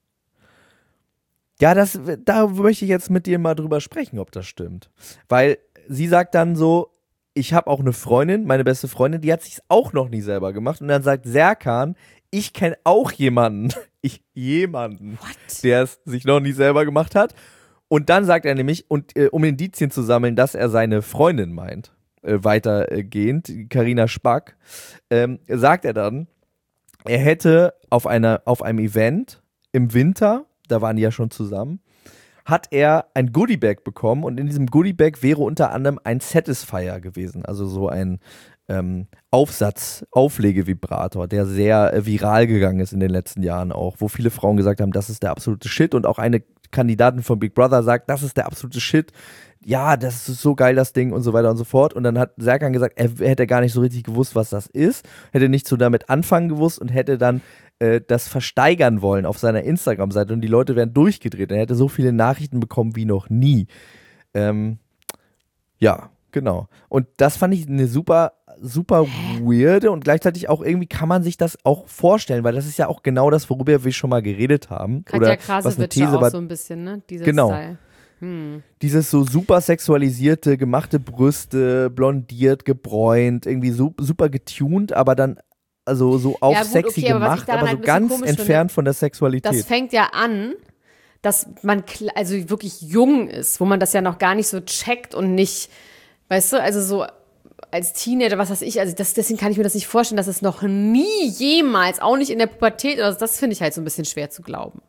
Ja, das, da möchte ich jetzt mit dir mal drüber sprechen, ob das stimmt. Weil sie sagt dann so, ich habe auch eine Freundin, meine beste Freundin, die hat sich's auch noch nie selber gemacht. Und dann sagt Serkan, ich kenne auch jemanden, ich jemanden, What? der es sich noch nie selber gemacht hat. Und dann sagt er nämlich, und äh, um Indizien zu sammeln, dass er seine Freundin meint, äh, weitergehend, Carina Spack, ähm, sagt er dann, er hätte auf, einer, auf einem Event im Winter, da waren die ja schon zusammen, hat er ein Goodiebag bekommen und in diesem Goodiebag wäre unter anderem ein Satisfier gewesen, also so ein ähm, Aufsatz, Auflegevibrator, der sehr äh, viral gegangen ist in den letzten Jahren auch, wo viele Frauen gesagt haben, das ist der absolute Shit und auch eine Kandidatin von Big Brother sagt, das ist der absolute Shit, ja, das ist so geil, das Ding und so weiter und so fort. Und dann hat Serkan gesagt, er hätte gar nicht so richtig gewusst, was das ist, hätte nicht so damit anfangen gewusst und hätte dann äh, das versteigern wollen auf seiner Instagram-Seite und die Leute wären durchgedreht. Er hätte so viele Nachrichten bekommen wie noch nie. Ähm, ja, genau. Und das fand ich eine super, super weirde und gleichzeitig auch irgendwie kann man sich das auch vorstellen, weil das ist ja auch genau das, worüber wir schon mal geredet haben. Katja Oder was Krasowitsch eine These auch war. so ein bisschen, ne? Dieser Genau. Style. Hm. Dieses so super sexualisierte, gemachte Brüste, blondiert, gebräunt, irgendwie so, super getuned, aber dann also so auf Ja, gut, sexy okay, aber was ich gemacht, daran aber halt so ein bisschen ganz komisch entfernt finde, von der Sexualität. Das fängt ja an, dass man kl- also wirklich jung ist, wo man das ja noch gar nicht so checkt und nicht, weißt du, also so als Teenager, was weiß ich, also das, deswegen kann ich mir das nicht vorstellen, dass es noch nie jemals, auch nicht in der Pubertät, also das finde ich halt so ein bisschen schwer zu glauben.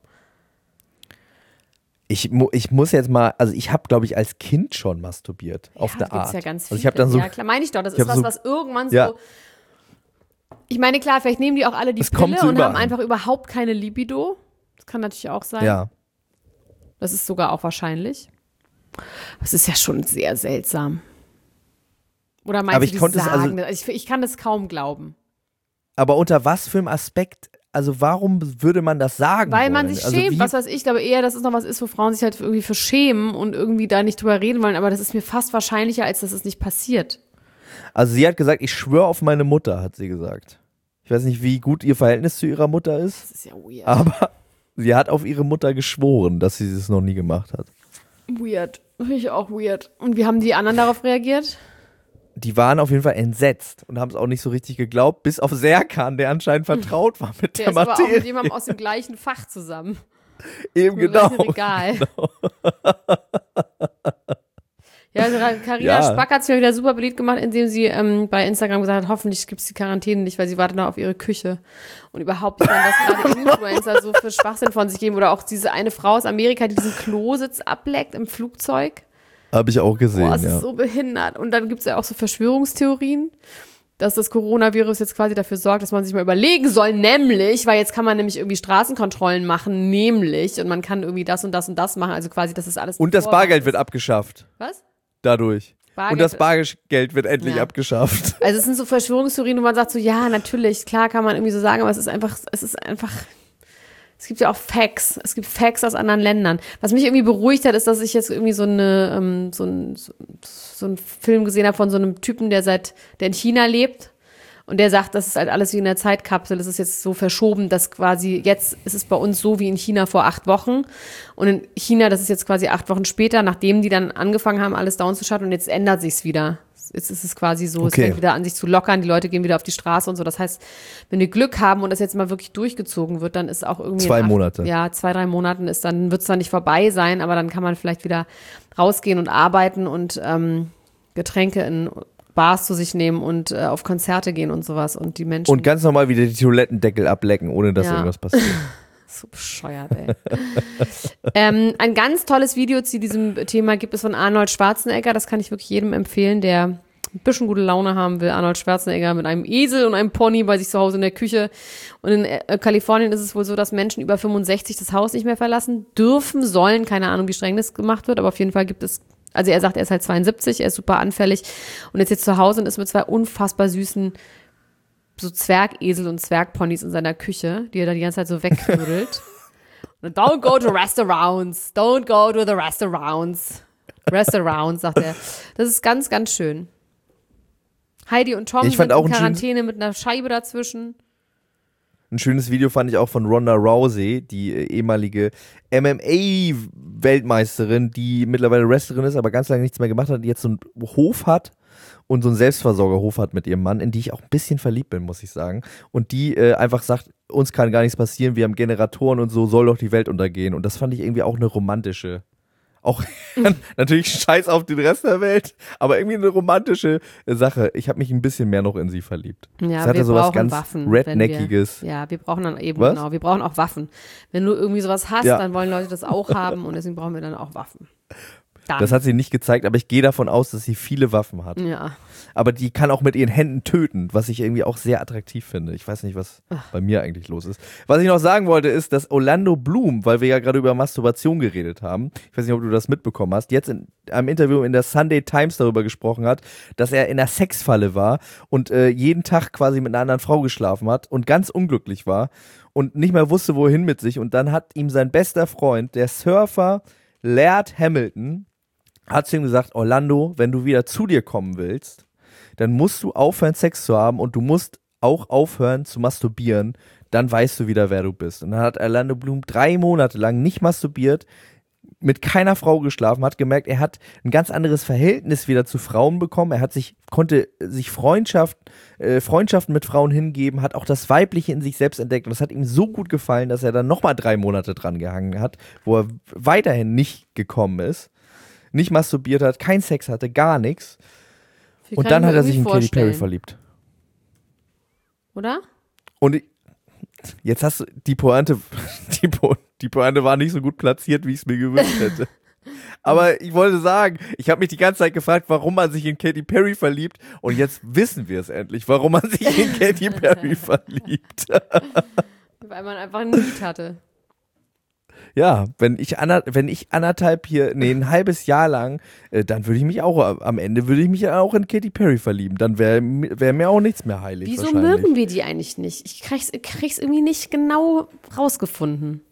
Ich, mu- ich muss jetzt mal, also ich habe, glaube ich, als Kind schon masturbiert, auf Ja, eine da gibt's Art. ja ganz also ich viele. habe dann so, ja, klar, meine ich doch, das ich ist hab was, so- was irgendwann so, ja. ich meine, klar, vielleicht nehmen die auch alle die Es kommt Pille so und haben überall. einfach überhaupt keine Libido. Das kann natürlich auch sein. ja. Das ist sogar auch wahrscheinlich. Das ist ja schon sehr seltsam. Oder meinst Aber du, ich die konnte es also- sagen, das? ich, ich kann das kaum glauben. Aber unter was für einem Aspekt, also warum würde man das sagen Weil wollen? man sich also schämt, wie, was weiß ich. Ich glaube eher, dass es noch was ist, wo Frauen sich halt irgendwie für schämen und irgendwie da nicht drüber reden wollen. Aber das ist mir fast wahrscheinlicher, als dass es nicht passiert. Also sie hat gesagt, ich schwöre auf meine Mutter, hat sie gesagt. Ich weiß nicht, wie gut ihr Verhältnis zu ihrer Mutter ist, Das ist ja weird. aber sie hat auf ihre Mutter geschworen, dass sie es noch nie gemacht hat. Weird. Finde ich auch weird. Und wie haben die anderen darauf reagiert? Die waren auf jeden Fall entsetzt und haben es auch nicht so richtig geglaubt, bis auf Serkan, der anscheinend vertraut war mit Der der, ist aber auch mit Materie. jemandem aus dem gleichen Fach zusammen. Eben Im genau. gleichen Regal. Ja, also Carina Ja. Spack hat sich mal wieder super beliebt gemacht, indem sie ähm, bei Instagram gesagt hat, hoffentlich gibt es die Quarantäne nicht, weil sie wartet noch auf ihre Küche. Und überhaupt nicht, was gerade Influencer so für Schwachsinn von sich geben. Oder auch diese eine Frau aus Amerika, die diesen Klositz ableckt im Flugzeug. Habe ich auch gesehen, Boah, das ja. ist so behindert. Und dann gibt es ja auch so Verschwörungstheorien, dass das Coronavirus jetzt quasi dafür sorgt, dass man sich mal überlegen soll, nämlich, weil jetzt kann man nämlich irgendwie Straßenkontrollen machen, nämlich, und man kann irgendwie das und das und das machen, also quasi, das ist alles. Und das Vorwand Bargeld ist. wird abgeschafft. Was? Dadurch. Bargeld Und das wird- Bargeld wird endlich Ja. abgeschafft. Also es sind so Verschwörungstheorien, wo man sagt so, ja, natürlich, klar kann man irgendwie so sagen, aber es ist einfach, es ist einfach, es gibt ja auch Facts, es gibt Facts aus anderen Ländern. Was mich irgendwie beruhigt hat, ist, dass ich jetzt irgendwie so eine, ähm, so ein, so, so einen Film gesehen habe von so einem Typen, der seit, der in China lebt. Und der sagt, das ist halt alles wie in der Zeitkapsel. Es ist jetzt so verschoben, dass quasi jetzt ist es bei uns so wie in China vor acht Wochen. Und in China, das ist jetzt quasi acht Wochen später, nachdem die dann angefangen haben, alles down zu schalten. Und jetzt ändert sich's wieder. jetzt ist es quasi so, Okay. es fängt wieder an, sich zu lockern, die Leute gehen wieder auf die Straße und so. Das heißt, wenn wir Glück haben und das jetzt mal wirklich durchgezogen wird, dann ist auch irgendwie Zwei in acht, Monate. Ja, zwei, drei Monaten ist dann, wird es dann nicht vorbei sein, aber dann kann man vielleicht wieder rausgehen und arbeiten und ähm, Getränke in Bars zu sich nehmen und äh, auf Konzerte gehen und sowas und die Menschen. Und ganz normal wieder die Toilettendeckel ablecken, ohne dass Ja. irgendwas passiert. So bescheuert, ey. ähm, ein ganz tolles Video zu diesem Thema gibt es von Arnold Schwarzenegger. Das kann ich wirklich jedem empfehlen, der ein bisschen gute Laune haben will. Arnold Schwarzenegger mit einem Esel und einem Pony bei sich zu Hause in der Küche. Und in äh, Kalifornien ist es wohl so, dass Menschen über fünfundsechzig das Haus nicht mehr verlassen dürfen, sollen. Keine Ahnung, wie streng das gemacht wird, aber auf jeden Fall gibt es, also er sagt, er ist halt zweiundsiebzig, er ist super anfällig und ist jetzt zu Hause und ist mit zwei unfassbar süßen so Zwergesel und Zwergponys in seiner Küche, die er da die ganze Zeit so wegknüttelt. Don't go to restaurants. Don't go to the restaurants. Restaurants, sagt er. Das ist ganz, ganz schön. Heidi und Tom Ich fand sind auch in ein Quarantäne mit einer Scheibe dazwischen. Ein schönes Video fand ich auch von Ronda Rousey, die äh, ehemalige M M A-Weltmeisterin, die mittlerweile Wrestlerin ist, aber ganz lange nichts mehr gemacht hat, die jetzt so einen Hof hat und so einen Selbstversorgerhof hat mit ihrem Mann, in die ich auch ein bisschen verliebt bin, muss ich sagen. Und die äh, einfach sagt, uns kann gar nichts passieren, wir haben Generatoren und so, soll doch die Welt untergehen. Und das fand ich irgendwie auch eine romantische, auch natürlich scheiß auf den Rest der Welt, aber irgendwie eine romantische äh, Sache. Ich habe mich ein bisschen mehr noch in sie verliebt. Ja, Sie hatte wir sowas brauchen ganz Waffen. Redneckiges. Wenn wir, ja, wir brauchen dann eben, Was? genau, wir brauchen auch Waffen. Wenn du irgendwie sowas hast, Ja. dann wollen Leute das auch haben und deswegen brauchen wir dann auch Waffen. Dann. Das hat sie nicht gezeigt, aber ich gehe davon aus, dass sie viele Waffen hat. Ja. Aber die kann auch mit ihren Händen töten, was ich irgendwie auch sehr attraktiv finde. Ich weiß nicht, was bei mir eigentlich los ist. Was ich noch sagen wollte, ist, dass Orlando Bloom, weil wir ja gerade über Masturbation geredet haben, ich weiß nicht, ob du das mitbekommen hast, jetzt in einem Interview in der Sunday Times darüber gesprochen hat, dass er in einer Sexfalle war und äh, jeden Tag quasi mit einer anderen Frau geschlafen hat und ganz unglücklich war und nicht mehr wusste, wohin mit sich. Und dann hat ihm sein bester Freund, der Surfer Laird Hamilton, hat zu ihm gesagt, Orlando, wenn du wieder zu dir kommen willst, dann musst du aufhören, Sex zu haben und du musst auch aufhören zu masturbieren, dann weißt du wieder, wer du bist. Und dann hat Orlando Bloom drei Monate lang nicht masturbiert, mit keiner Frau geschlafen, hat gemerkt, er hat ein ganz anderes Verhältnis wieder zu Frauen bekommen, er hat sich, konnte sich Freundschaft, äh, Freundschaften mit Frauen hingeben, hat auch das Weibliche in sich selbst entdeckt und das hat ihm so gut gefallen, dass er dann nochmal drei Monate dran gehangen hat, wo er weiterhin nicht gekommen ist, nicht masturbiert hat, keinen Sex hatte, gar nichts. Wie Und kann dann ich hat mir er sich in irgendwie Katy Perry vorstellen. verliebt. Oder? Und ich, jetzt hast du die Pointe, die, Po- die Pointe war nicht so gut platziert, wie ich es mir gewünscht hätte. Aber ich wollte sagen, ich habe mich die ganze Zeit gefragt, warum man sich in Katy Perry verliebt. Und jetzt wissen wir es endlich, warum man sich in Katy Perry verliebt. Weil man einfach ein Lied hatte. Ja, wenn ich, ander, wenn ich anderthalb hier, nee, ein halbes Jahr lang, äh, dann würde ich mich auch, am Ende würde ich mich auch in Katy Perry verlieben. Dann wäre wär mir auch nichts mehr heilig. Wieso wahrscheinlich. mögen wir die eigentlich nicht? Ich krieg's, krieg's irgendwie nicht genau rausgefunden.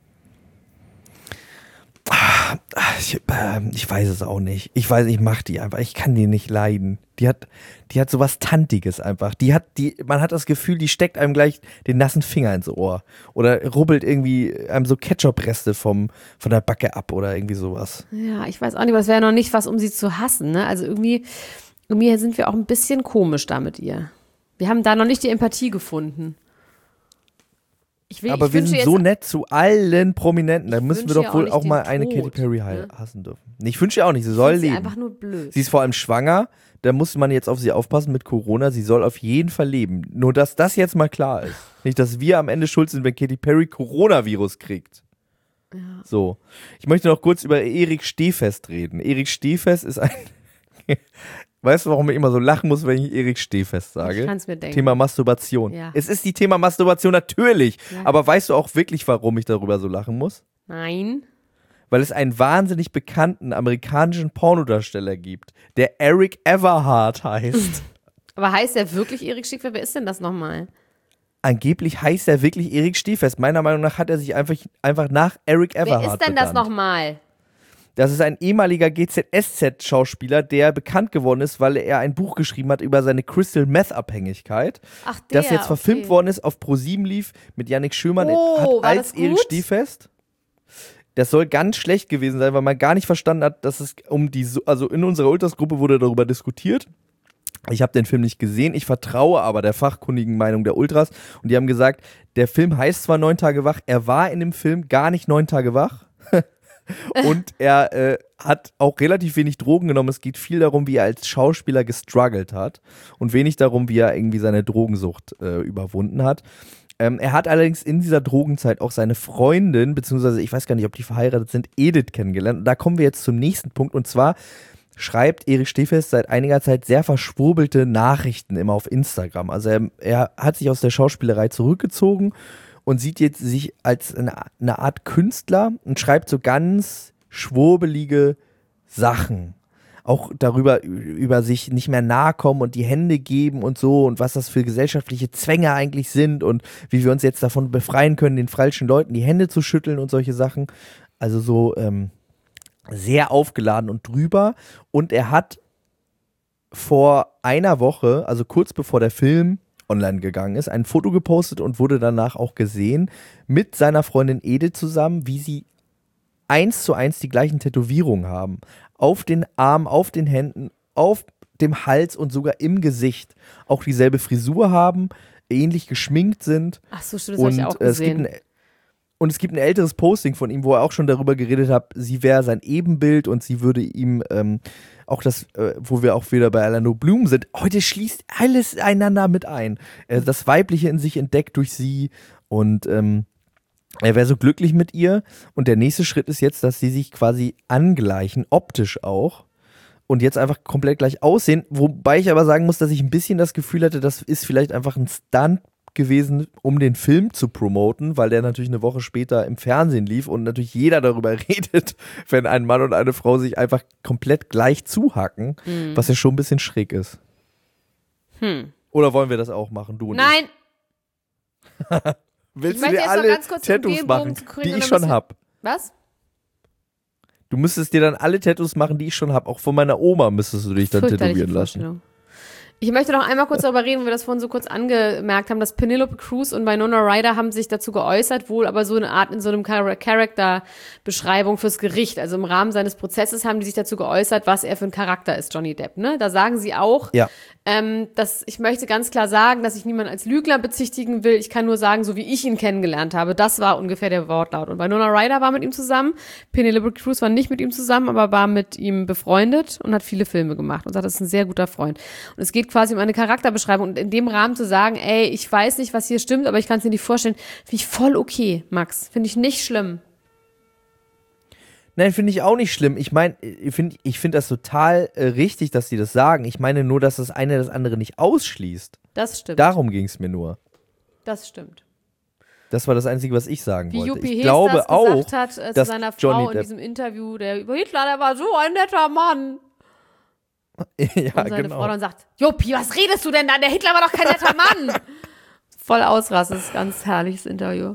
Ich, äh, ich weiß es auch nicht. Ich weiß, ich mag die einfach. Ich kann die nicht leiden. Die hat, die hat sowas Tantiges einfach. Die hat, die, man hat das Gefühl, die steckt einem gleich den nassen Finger ins Ohr. Oder rubbelt irgendwie einem so Ketchup-Reste vom, von der Backe ab oder irgendwie sowas. Ja, ich weiß auch nicht, aber es wäre noch nicht was, um sie zu hassen. Ne? Also irgendwie, irgendwie sind wir auch ein bisschen komisch da mit ihr. Wir haben da noch nicht die Empathie gefunden. Ich will, Aber ich wir wünsche sind jetzt, so nett zu allen Prominenten. Da Ich müssen wir wünsche doch ihr wohl auch nicht auch mal den eine Tod, Katy Perry ne? hassen dürfen. Nee, ich wünsche ihr auch nicht. Sie soll ich finde sie leben. einfach nur blöd. Sie ist vor allem schwanger. Da muss man jetzt auf sie aufpassen mit Corona. Sie soll auf jeden Fall leben. Nur, dass das jetzt mal klar ist. Nicht, dass wir am Ende schuld sind, wenn Katy Perry Coronavirus kriegt. Ja. So. Ich möchte noch kurz über Erik Stehfest reden. Erik Stehfest ist ein... Weißt du, warum ich immer so lachen muss, wenn ich Erik Stehfest sage? Ich kann's mir denken. Thema Masturbation. Ja. Es ist die Thema Masturbation, natürlich. Ja. Aber weißt du auch wirklich, warum ich darüber so lachen muss? Nein. Weil es einen wahnsinnig bekannten amerikanischen Pornodarsteller gibt, der Eric Everhart heißt. Aber heißt er wirklich Erik Stiefel? Wer ist denn das nochmal? Angeblich heißt er wirklich Erik Stehfest. Meiner Meinung nach hat er sich einfach, einfach nach Eric Everhart Wer ist denn das benannt. nochmal? Das ist ein ehemaliger G Z S Z-Schauspieler, der bekannt geworden ist, weil er ein Buch geschrieben hat über seine Crystal Meth-Abhängigkeit. Ach, der, Das jetzt verfilmt okay. worden ist, auf ProSieben lief, mit Yannick Schömann Oh, hat war als das Erik gut? Stehfest. Das soll ganz schlecht gewesen sein, weil man gar nicht verstanden hat, dass es um die, also in unserer Ultras-Gruppe wurde darüber diskutiert. Ich habe den Film nicht gesehen, ich vertraue aber der fachkundigen Meinung der Ultras und die haben gesagt, der Film heißt zwar Neun Tage wach, er war in dem Film gar nicht neun Tage wach und er äh, hat auch relativ wenig Drogen genommen. Es geht viel darum, wie er als Schauspieler gestruggelt hat und wenig darum, wie er irgendwie seine Drogensucht äh, überwunden hat. Ähm, er hat allerdings in dieser Drogenzeit auch seine Freundin, beziehungsweise ich weiß gar nicht, ob die verheiratet sind, Edith kennengelernt. Und da kommen wir jetzt zum nächsten Punkt und zwar schreibt Erich Stehfest seit einiger Zeit sehr verschwurbelte Nachrichten immer auf Instagram. Also er, er hat sich aus der Schauspielerei zurückgezogen und sieht jetzt sich als eine, eine Art Künstler und schreibt so ganz schwurbelige Sachen. Auch darüber, über sich nicht mehr nahe kommen und die Hände geben und so und was das für gesellschaftliche Zwänge eigentlich sind und wie wir uns jetzt davon befreien können, den falschen Leuten die Hände zu schütteln und solche Sachen. Also so, ähm, sehr aufgeladen und drüber und er hat vor einer Woche, also kurz bevor der Film online gegangen ist, ein Foto gepostet und wurde danach auch gesehen mit seiner Freundin Edith zusammen, wie sie eins zu eins die gleichen Tätowierungen haben. Auf den Armen, auf den Händen, auf dem Hals und sogar im Gesicht. Auch dieselbe Frisur haben, ähnlich geschminkt sind. Ach so, stimmt, das habe ich auch es gesehen. gibt ein Und es gibt ein älteres Posting von ihm, wo er auch schon darüber geredet hat, sie wäre sein Ebenbild und sie würde ihm ähm, auch das, äh, wo wir auch wieder bei Orlando Bloom sind, heute schließt alles einander mit ein. Äh, das Weibliche in sich entdeckt durch sie und ähm, er wäre so glücklich mit ihr. Und der nächste Schritt ist jetzt, dass sie sich quasi angleichen, optisch auch. Und jetzt einfach komplett gleich aussehen. Wobei ich aber sagen muss, dass ich ein bisschen das Gefühl hatte, das ist vielleicht einfach ein Stunt gewesen, um den Film zu promoten, weil der natürlich eine Woche später im Fernsehen lief und natürlich jeder darüber redet, wenn ein Mann und eine Frau sich einfach komplett gleich zuhacken, hm. was ja schon ein bisschen schräg ist. Hm. Oder wollen wir das auch machen, du und Nein. ich? Willst ich du dir alle Tattoos machen, die ich schon habe? Was? Du müsstest dir dann alle Tattoos machen, die ich schon habe. Auch von meiner Oma müsstest du dich dann tätowieren lassen. Ich möchte noch einmal kurz darüber reden, wo wir das vorhin so kurz angemerkt haben, dass Penelope Cruz und Winona Ryder haben sich dazu geäußert, wohl aber so eine Art in so einem Charakterbeschreibung fürs Gericht. Also im Rahmen seines Prozesses haben die sich dazu geäußert, was er für ein Charakter ist, Johnny Depp. Ne? Da sagen sie auch, ja. ähm, dass ich möchte ganz klar sagen, dass ich niemanden als Lügner bezichtigen will. Ich kann nur sagen, so wie ich ihn kennengelernt habe. Das war ungefähr der Wortlaut. Und Winona Ryder war mit ihm zusammen. Penelope Cruz war nicht mit ihm zusammen, aber war mit ihm befreundet und hat viele Filme gemacht und sagt, das ist ein sehr guter Freund. Und es geht quasi um eine Charakterbeschreibung und in dem Rahmen zu sagen, ey, ich weiß nicht, was hier stimmt, aber ich kann es dir nicht vorstellen, finde ich voll okay, Max. Finde ich nicht schlimm. Nein, finde ich auch nicht schlimm. Ich meine, ich finde ich find das total äh, richtig, dass sie das sagen. Ich meine nur, dass das eine das andere nicht ausschließt. Das stimmt. Darum ging es mir nur. Das stimmt. Das war das Einzige, was ich sagen Wie wollte. Juppie ich Hesters glaube auch, gesagt hat äh, zu dass seiner Frau Johnny in Depp diesem Interview, der über Hitler, der war so ein netter Mann. ja, und seine genau. Frau dann sagt, Juppie, was redest du denn da? Der Hitler war doch kein netter Mann. Voll ausrasten, das ist ein ganz herrliches Interview.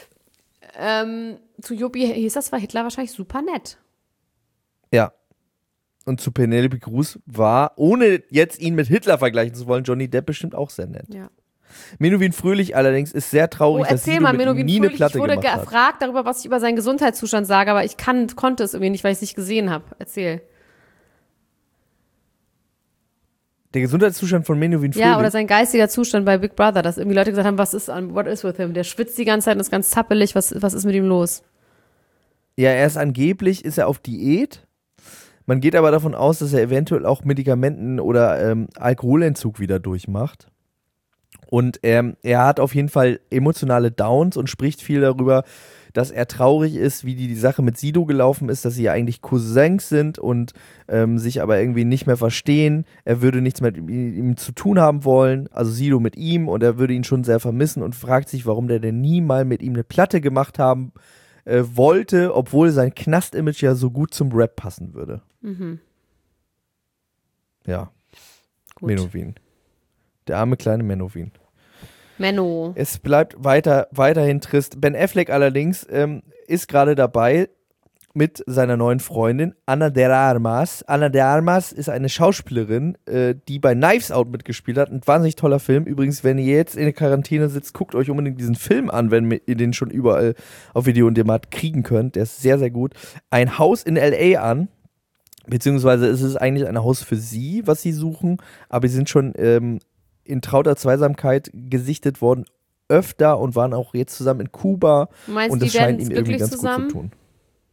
Ähm, zu Juppie Hesters war Hitler wahrscheinlich super nett. Ja. Und zu Penelope Cruz war, ohne jetzt ihn mit Hitler vergleichen zu wollen, Johnny Depp bestimmt auch sehr nett. Ja. Menowin Fröhlich allerdings ist sehr traurig, oh, dass sie mal, mit ihm nie eine Platte gemacht hat. Ich wurde gemacht gefragt hat. darüber, was ich über seinen Gesundheitszustand sage, aber ich kann, konnte es irgendwie nicht, weil ich es nicht gesehen habe. Erzähl. Der Gesundheitszustand von Menowin Fröhlich? Ja, oder sein geistiger Zustand bei Big Brother, dass irgendwie Leute gesagt haben, was ist, what is with him? Der schwitzt die ganze Zeit und ist ganz zappelig, was, was ist mit ihm los? Ja, er ist angeblich, ist er auf Diät. Man geht aber davon aus, dass er eventuell auch Medikamenten- oder ähm, Alkoholentzug wieder durchmacht. Und ähm, er hat auf jeden Fall emotionale Downs und spricht viel darüber, dass er traurig ist, wie die, die Sache mit Sido gelaufen ist, dass sie ja eigentlich Cousins sind und ähm, sich aber irgendwie nicht mehr verstehen. Er würde nichts mehr mit ihm zu tun haben wollen, also Sido mit ihm, und er würde ihn schon sehr vermissen und fragt sich, warum der denn nie mal mit ihm eine Platte gemacht haben äh, wollte, obwohl sein Knast-Image ja so gut zum Rap passen würde. Mhm. Ja, Gut. Menowin. Der arme kleine Menowin. Menno. Es bleibt weiter, weiterhin trist. Ben Affleck allerdings ähm, ist gerade dabei mit seiner neuen Freundin Ana de Armas. Ana de Armas ist eine Schauspielerin, äh, die bei Knives Out mitgespielt hat. Ein wahnsinnig toller Film. Übrigens, wenn ihr jetzt in der Quarantäne sitzt, guckt euch unbedingt diesen Film an, wenn ihr den schon überall auf Video und Demat kriegen könnt. Der ist sehr, sehr gut. Ein Haus in L A an. beziehungsweise ist es eigentlich ein Haus für sie, was sie suchen, aber sie sind schon ähm, in trauter Zweisamkeit gesichtet worden, öfter und waren auch jetzt zusammen in Kuba. Du meinst, und das die werden scheint ihm irgendwie glücklich ganz zusammen? gut zu tun.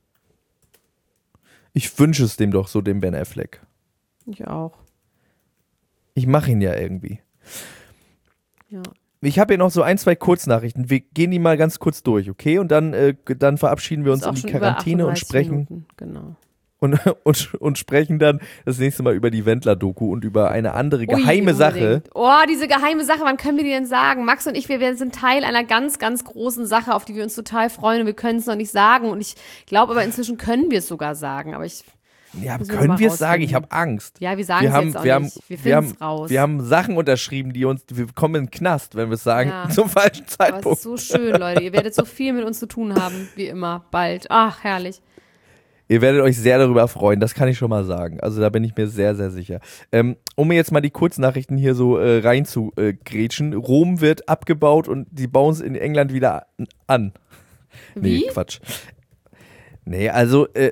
Ich wünsche es dem doch so, dem Ben Affleck. Ich auch. Ich mache ihn ja irgendwie. Ja. Ich habe hier noch so ein, zwei Kurznachrichten. Wir gehen die mal ganz kurz durch, okay? Und dann, äh, dann verabschieden wir uns in die Quarantäne und sprechen Minuten. Genau. und, und, und sprechen dann das nächste Mal über die Wendler-Doku und über eine andere geheime Ui, Sache. unbedingt. Oh, diese geheime Sache, wann können wir die denn sagen? Max und ich, wir, wir sind Teil einer ganz, ganz großen Sache, auf die wir uns total freuen und wir können es noch nicht sagen. Und ich glaube aber inzwischen können wir es sogar sagen. Aber ich Ja, müssen wir können mal wir es sagen? rausfinden. Ich habe Angst. Ja, wir sagen Wir es haben, jetzt auch wir nicht. haben, Wir wir finden haben, es raus. wir haben Sachen unterschrieben, die uns, wir kommen in den Knast, wenn wir es sagen, Ja. zum falschen aber Zeitpunkt. es ist so schön, Leute. Ihr werdet so viel mit uns zu tun haben, wie immer, bald. Ach, herrlich. Ihr werdet euch sehr darüber freuen, das kann ich schon mal sagen. Also da bin ich mir sehr, sehr sicher. Ähm, um mir jetzt mal die Kurznachrichten hier so äh, rein zu äh, grätschen. Rom wird abgebaut und die bauen es in England wieder an. Wie? Nee, Quatsch. Nee, also äh,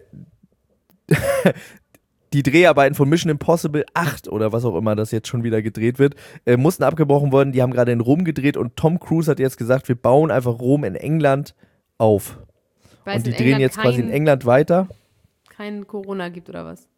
die Dreharbeiten von Mission Impossible acht oder was auch immer das jetzt schon wieder gedreht wird, äh, mussten abgebrochen werden. Die haben gerade in Rom gedreht und Tom Cruise hat jetzt gesagt, wir bauen einfach Rom in England auf. Weil und es die in drehen England jetzt kein, quasi in England weiter. kein Corona gibt oder was?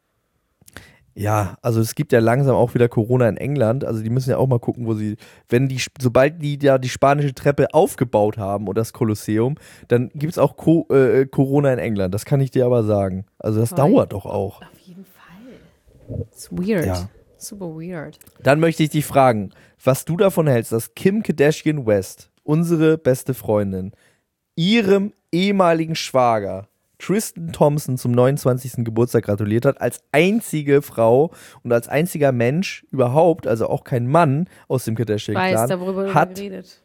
Ja, also es gibt ja langsam auch wieder Corona in England. Also die müssen ja auch mal gucken, wo sie, wenn die, sobald die ja die spanische Treppe aufgebaut haben oder das Kolosseum, dann gibt es auch Co äh, Corona in England. Das kann ich dir aber sagen. Also das Toll. dauert doch auch. Auf jeden Fall. It's weird. Ja. Super weird. Dann möchte ich dich fragen, was du davon hältst, dass Kim Kardashian West, unsere beste Freundin, ihrem ehemaligen Schwager Tristan Thompson zum neunundzwanzigsten Geburtstag gratuliert hat, als einzige Frau und als einziger Mensch überhaupt, also auch kein Mann aus dem Ich weiß, Kardashian-Clan, darüber hat geredet.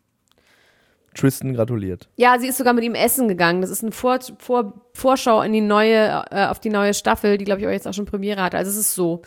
Tristan gratuliert. Ja, sie ist sogar mit ihm essen gegangen. Das ist eine Vor Vor Vorschau in die neue, äh, auf die neue Staffel, die, glaube ich, auch jetzt auch schon Premiere hatte. Also es ist so.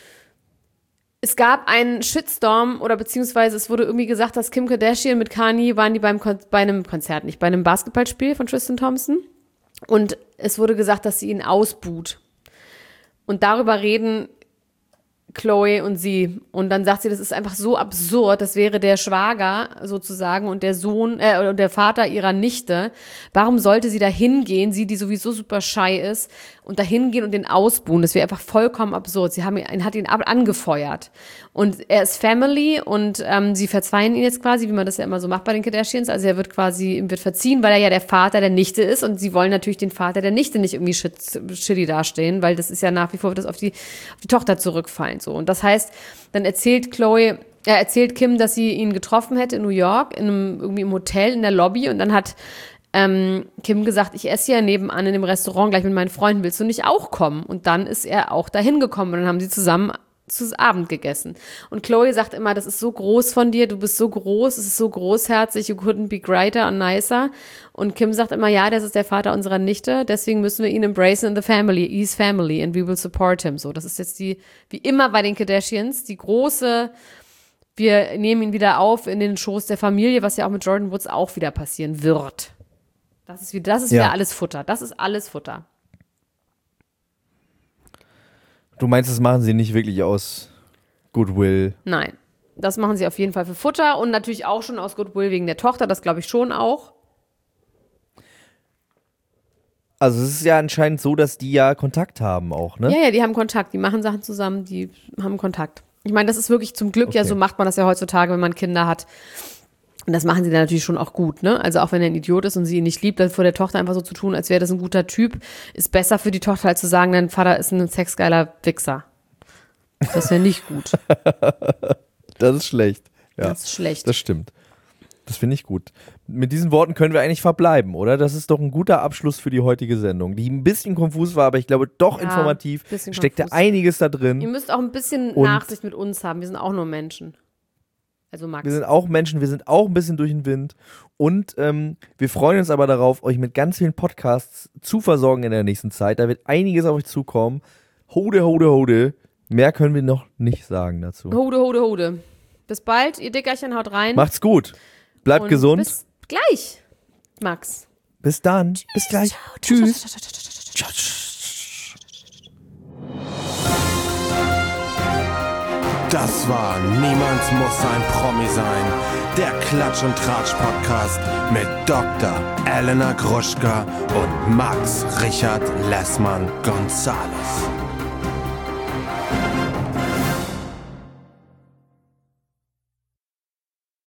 Es gab einen Shitstorm oder beziehungsweise es wurde irgendwie gesagt, dass Kim Kardashian mit Kanye waren die beim Kon bei einem Konzert, nicht bei einem Basketballspiel von Tristan Thompson. Und es wurde gesagt, dass sie ihn ausbuht. Und darüber reden Chloe und sie. Und dann sagt sie, das ist einfach so absurd. Das wäre der Schwager sozusagen und der Sohn, äh, und der Vater ihrer Nichte. Warum sollte sie da hingehen, sie, die sowieso super shy ist, und da hingehen und den ausbuhen? Das wäre einfach vollkommen absurd. Sie haben ihn, hat ihn ab angefeuert. Und er ist Family und ähm, sie verzeihen ihn jetzt quasi, wie man das ja immer so macht bei den Kardashians. Also er wird quasi, ihm wird verziehen, weil er ja der Vater der Nichte ist und sie wollen natürlich den Vater der Nichte nicht irgendwie shit, shitty dastehen, weil das ist ja nach wie vor, wird das auf die, auf die Tochter zurückfallen. So. Und das heißt, dann erzählt Chloe, er erzählt Kim, dass sie ihn getroffen hätte in New York, in einem, irgendwie im Hotel, in der Lobby, und dann hat ähm, Kim gesagt, ich esse ja nebenan in dem Restaurant gleich mit meinen Freunden, willst du nicht auch kommen? Und dann ist er auch dahin gekommen und dann haben sie zusammen zu Abend gegessen. Und Chloe sagt immer, das ist so groß von dir, du bist so groß, es ist so großherzig, you couldn't be greater and nicer. Und Kim sagt immer, ja, das ist der Vater unserer Nichte, deswegen müssen wir ihn embracen in the family, he's family and we will support him. So, das ist jetzt die, wie immer bei den Kardashians, die große, wir nehmen ihn wieder auf in den Schoß der Familie, was ja auch mit Jordan Woods auch wieder passieren wird. Das ist wieder, das ist Ja. wieder alles Futter, das ist alles Futter. Du meinst, das machen sie nicht wirklich aus Goodwill? Nein, das machen sie auf jeden Fall für Futter und natürlich auch schon aus Goodwill wegen der Tochter, das glaube ich schon auch. Also es ist ja anscheinend so, dass die ja Kontakt haben auch, ne? Ja, ja, die haben Kontakt, die machen Sachen zusammen, die haben Kontakt. Ich meine, das ist wirklich zum Glück, ja, Okay. so macht man das ja heutzutage, wenn man Kinder hat. Und das machen sie dann natürlich schon auch gut, ne? Also auch wenn er ein Idiot ist und sie ihn nicht liebt, dann vor der Tochter einfach so zu tun, als wäre das ein guter Typ, ist besser für die Tochter, als zu sagen, dein Vater ist ein sexgeiler Wichser. Das wäre nicht gut. Das ist schlecht. Ja, Das ist schlecht. das stimmt. Das finde ich gut. Mit diesen Worten können wir eigentlich verbleiben, oder? Das ist doch ein guter Abschluss für die heutige Sendung, die ein bisschen konfus war, aber ich glaube doch Ja, informativ. bisschen Steckte konfus. einiges da Ihr drin. müsst auch ein bisschen Und- Nachsicht mit uns haben, wir sind auch nur Menschen. Also Max. Wir sind auch Menschen, wir sind auch ein bisschen durch den Wind. Und ähm, wir freuen uns aber darauf, euch mit ganz vielen Podcasts zu versorgen in der nächsten Zeit. Da wird einiges auf euch zukommen. Hode, hode, hode. Mehr können wir noch nicht sagen dazu. Hode, hode, hode. Bis bald, ihr Dickerchen, haut rein. Macht's gut. Bleibt Und gesund. Bis gleich, Max. Bis dann. Bis gleich. Tschüss. Tschüss. Das war Niemand muss ein Promi sein. Der Klatsch und Tratsch Podcast mit Doktor Elena Gruschka und Max Richard Lessmann Gonzales.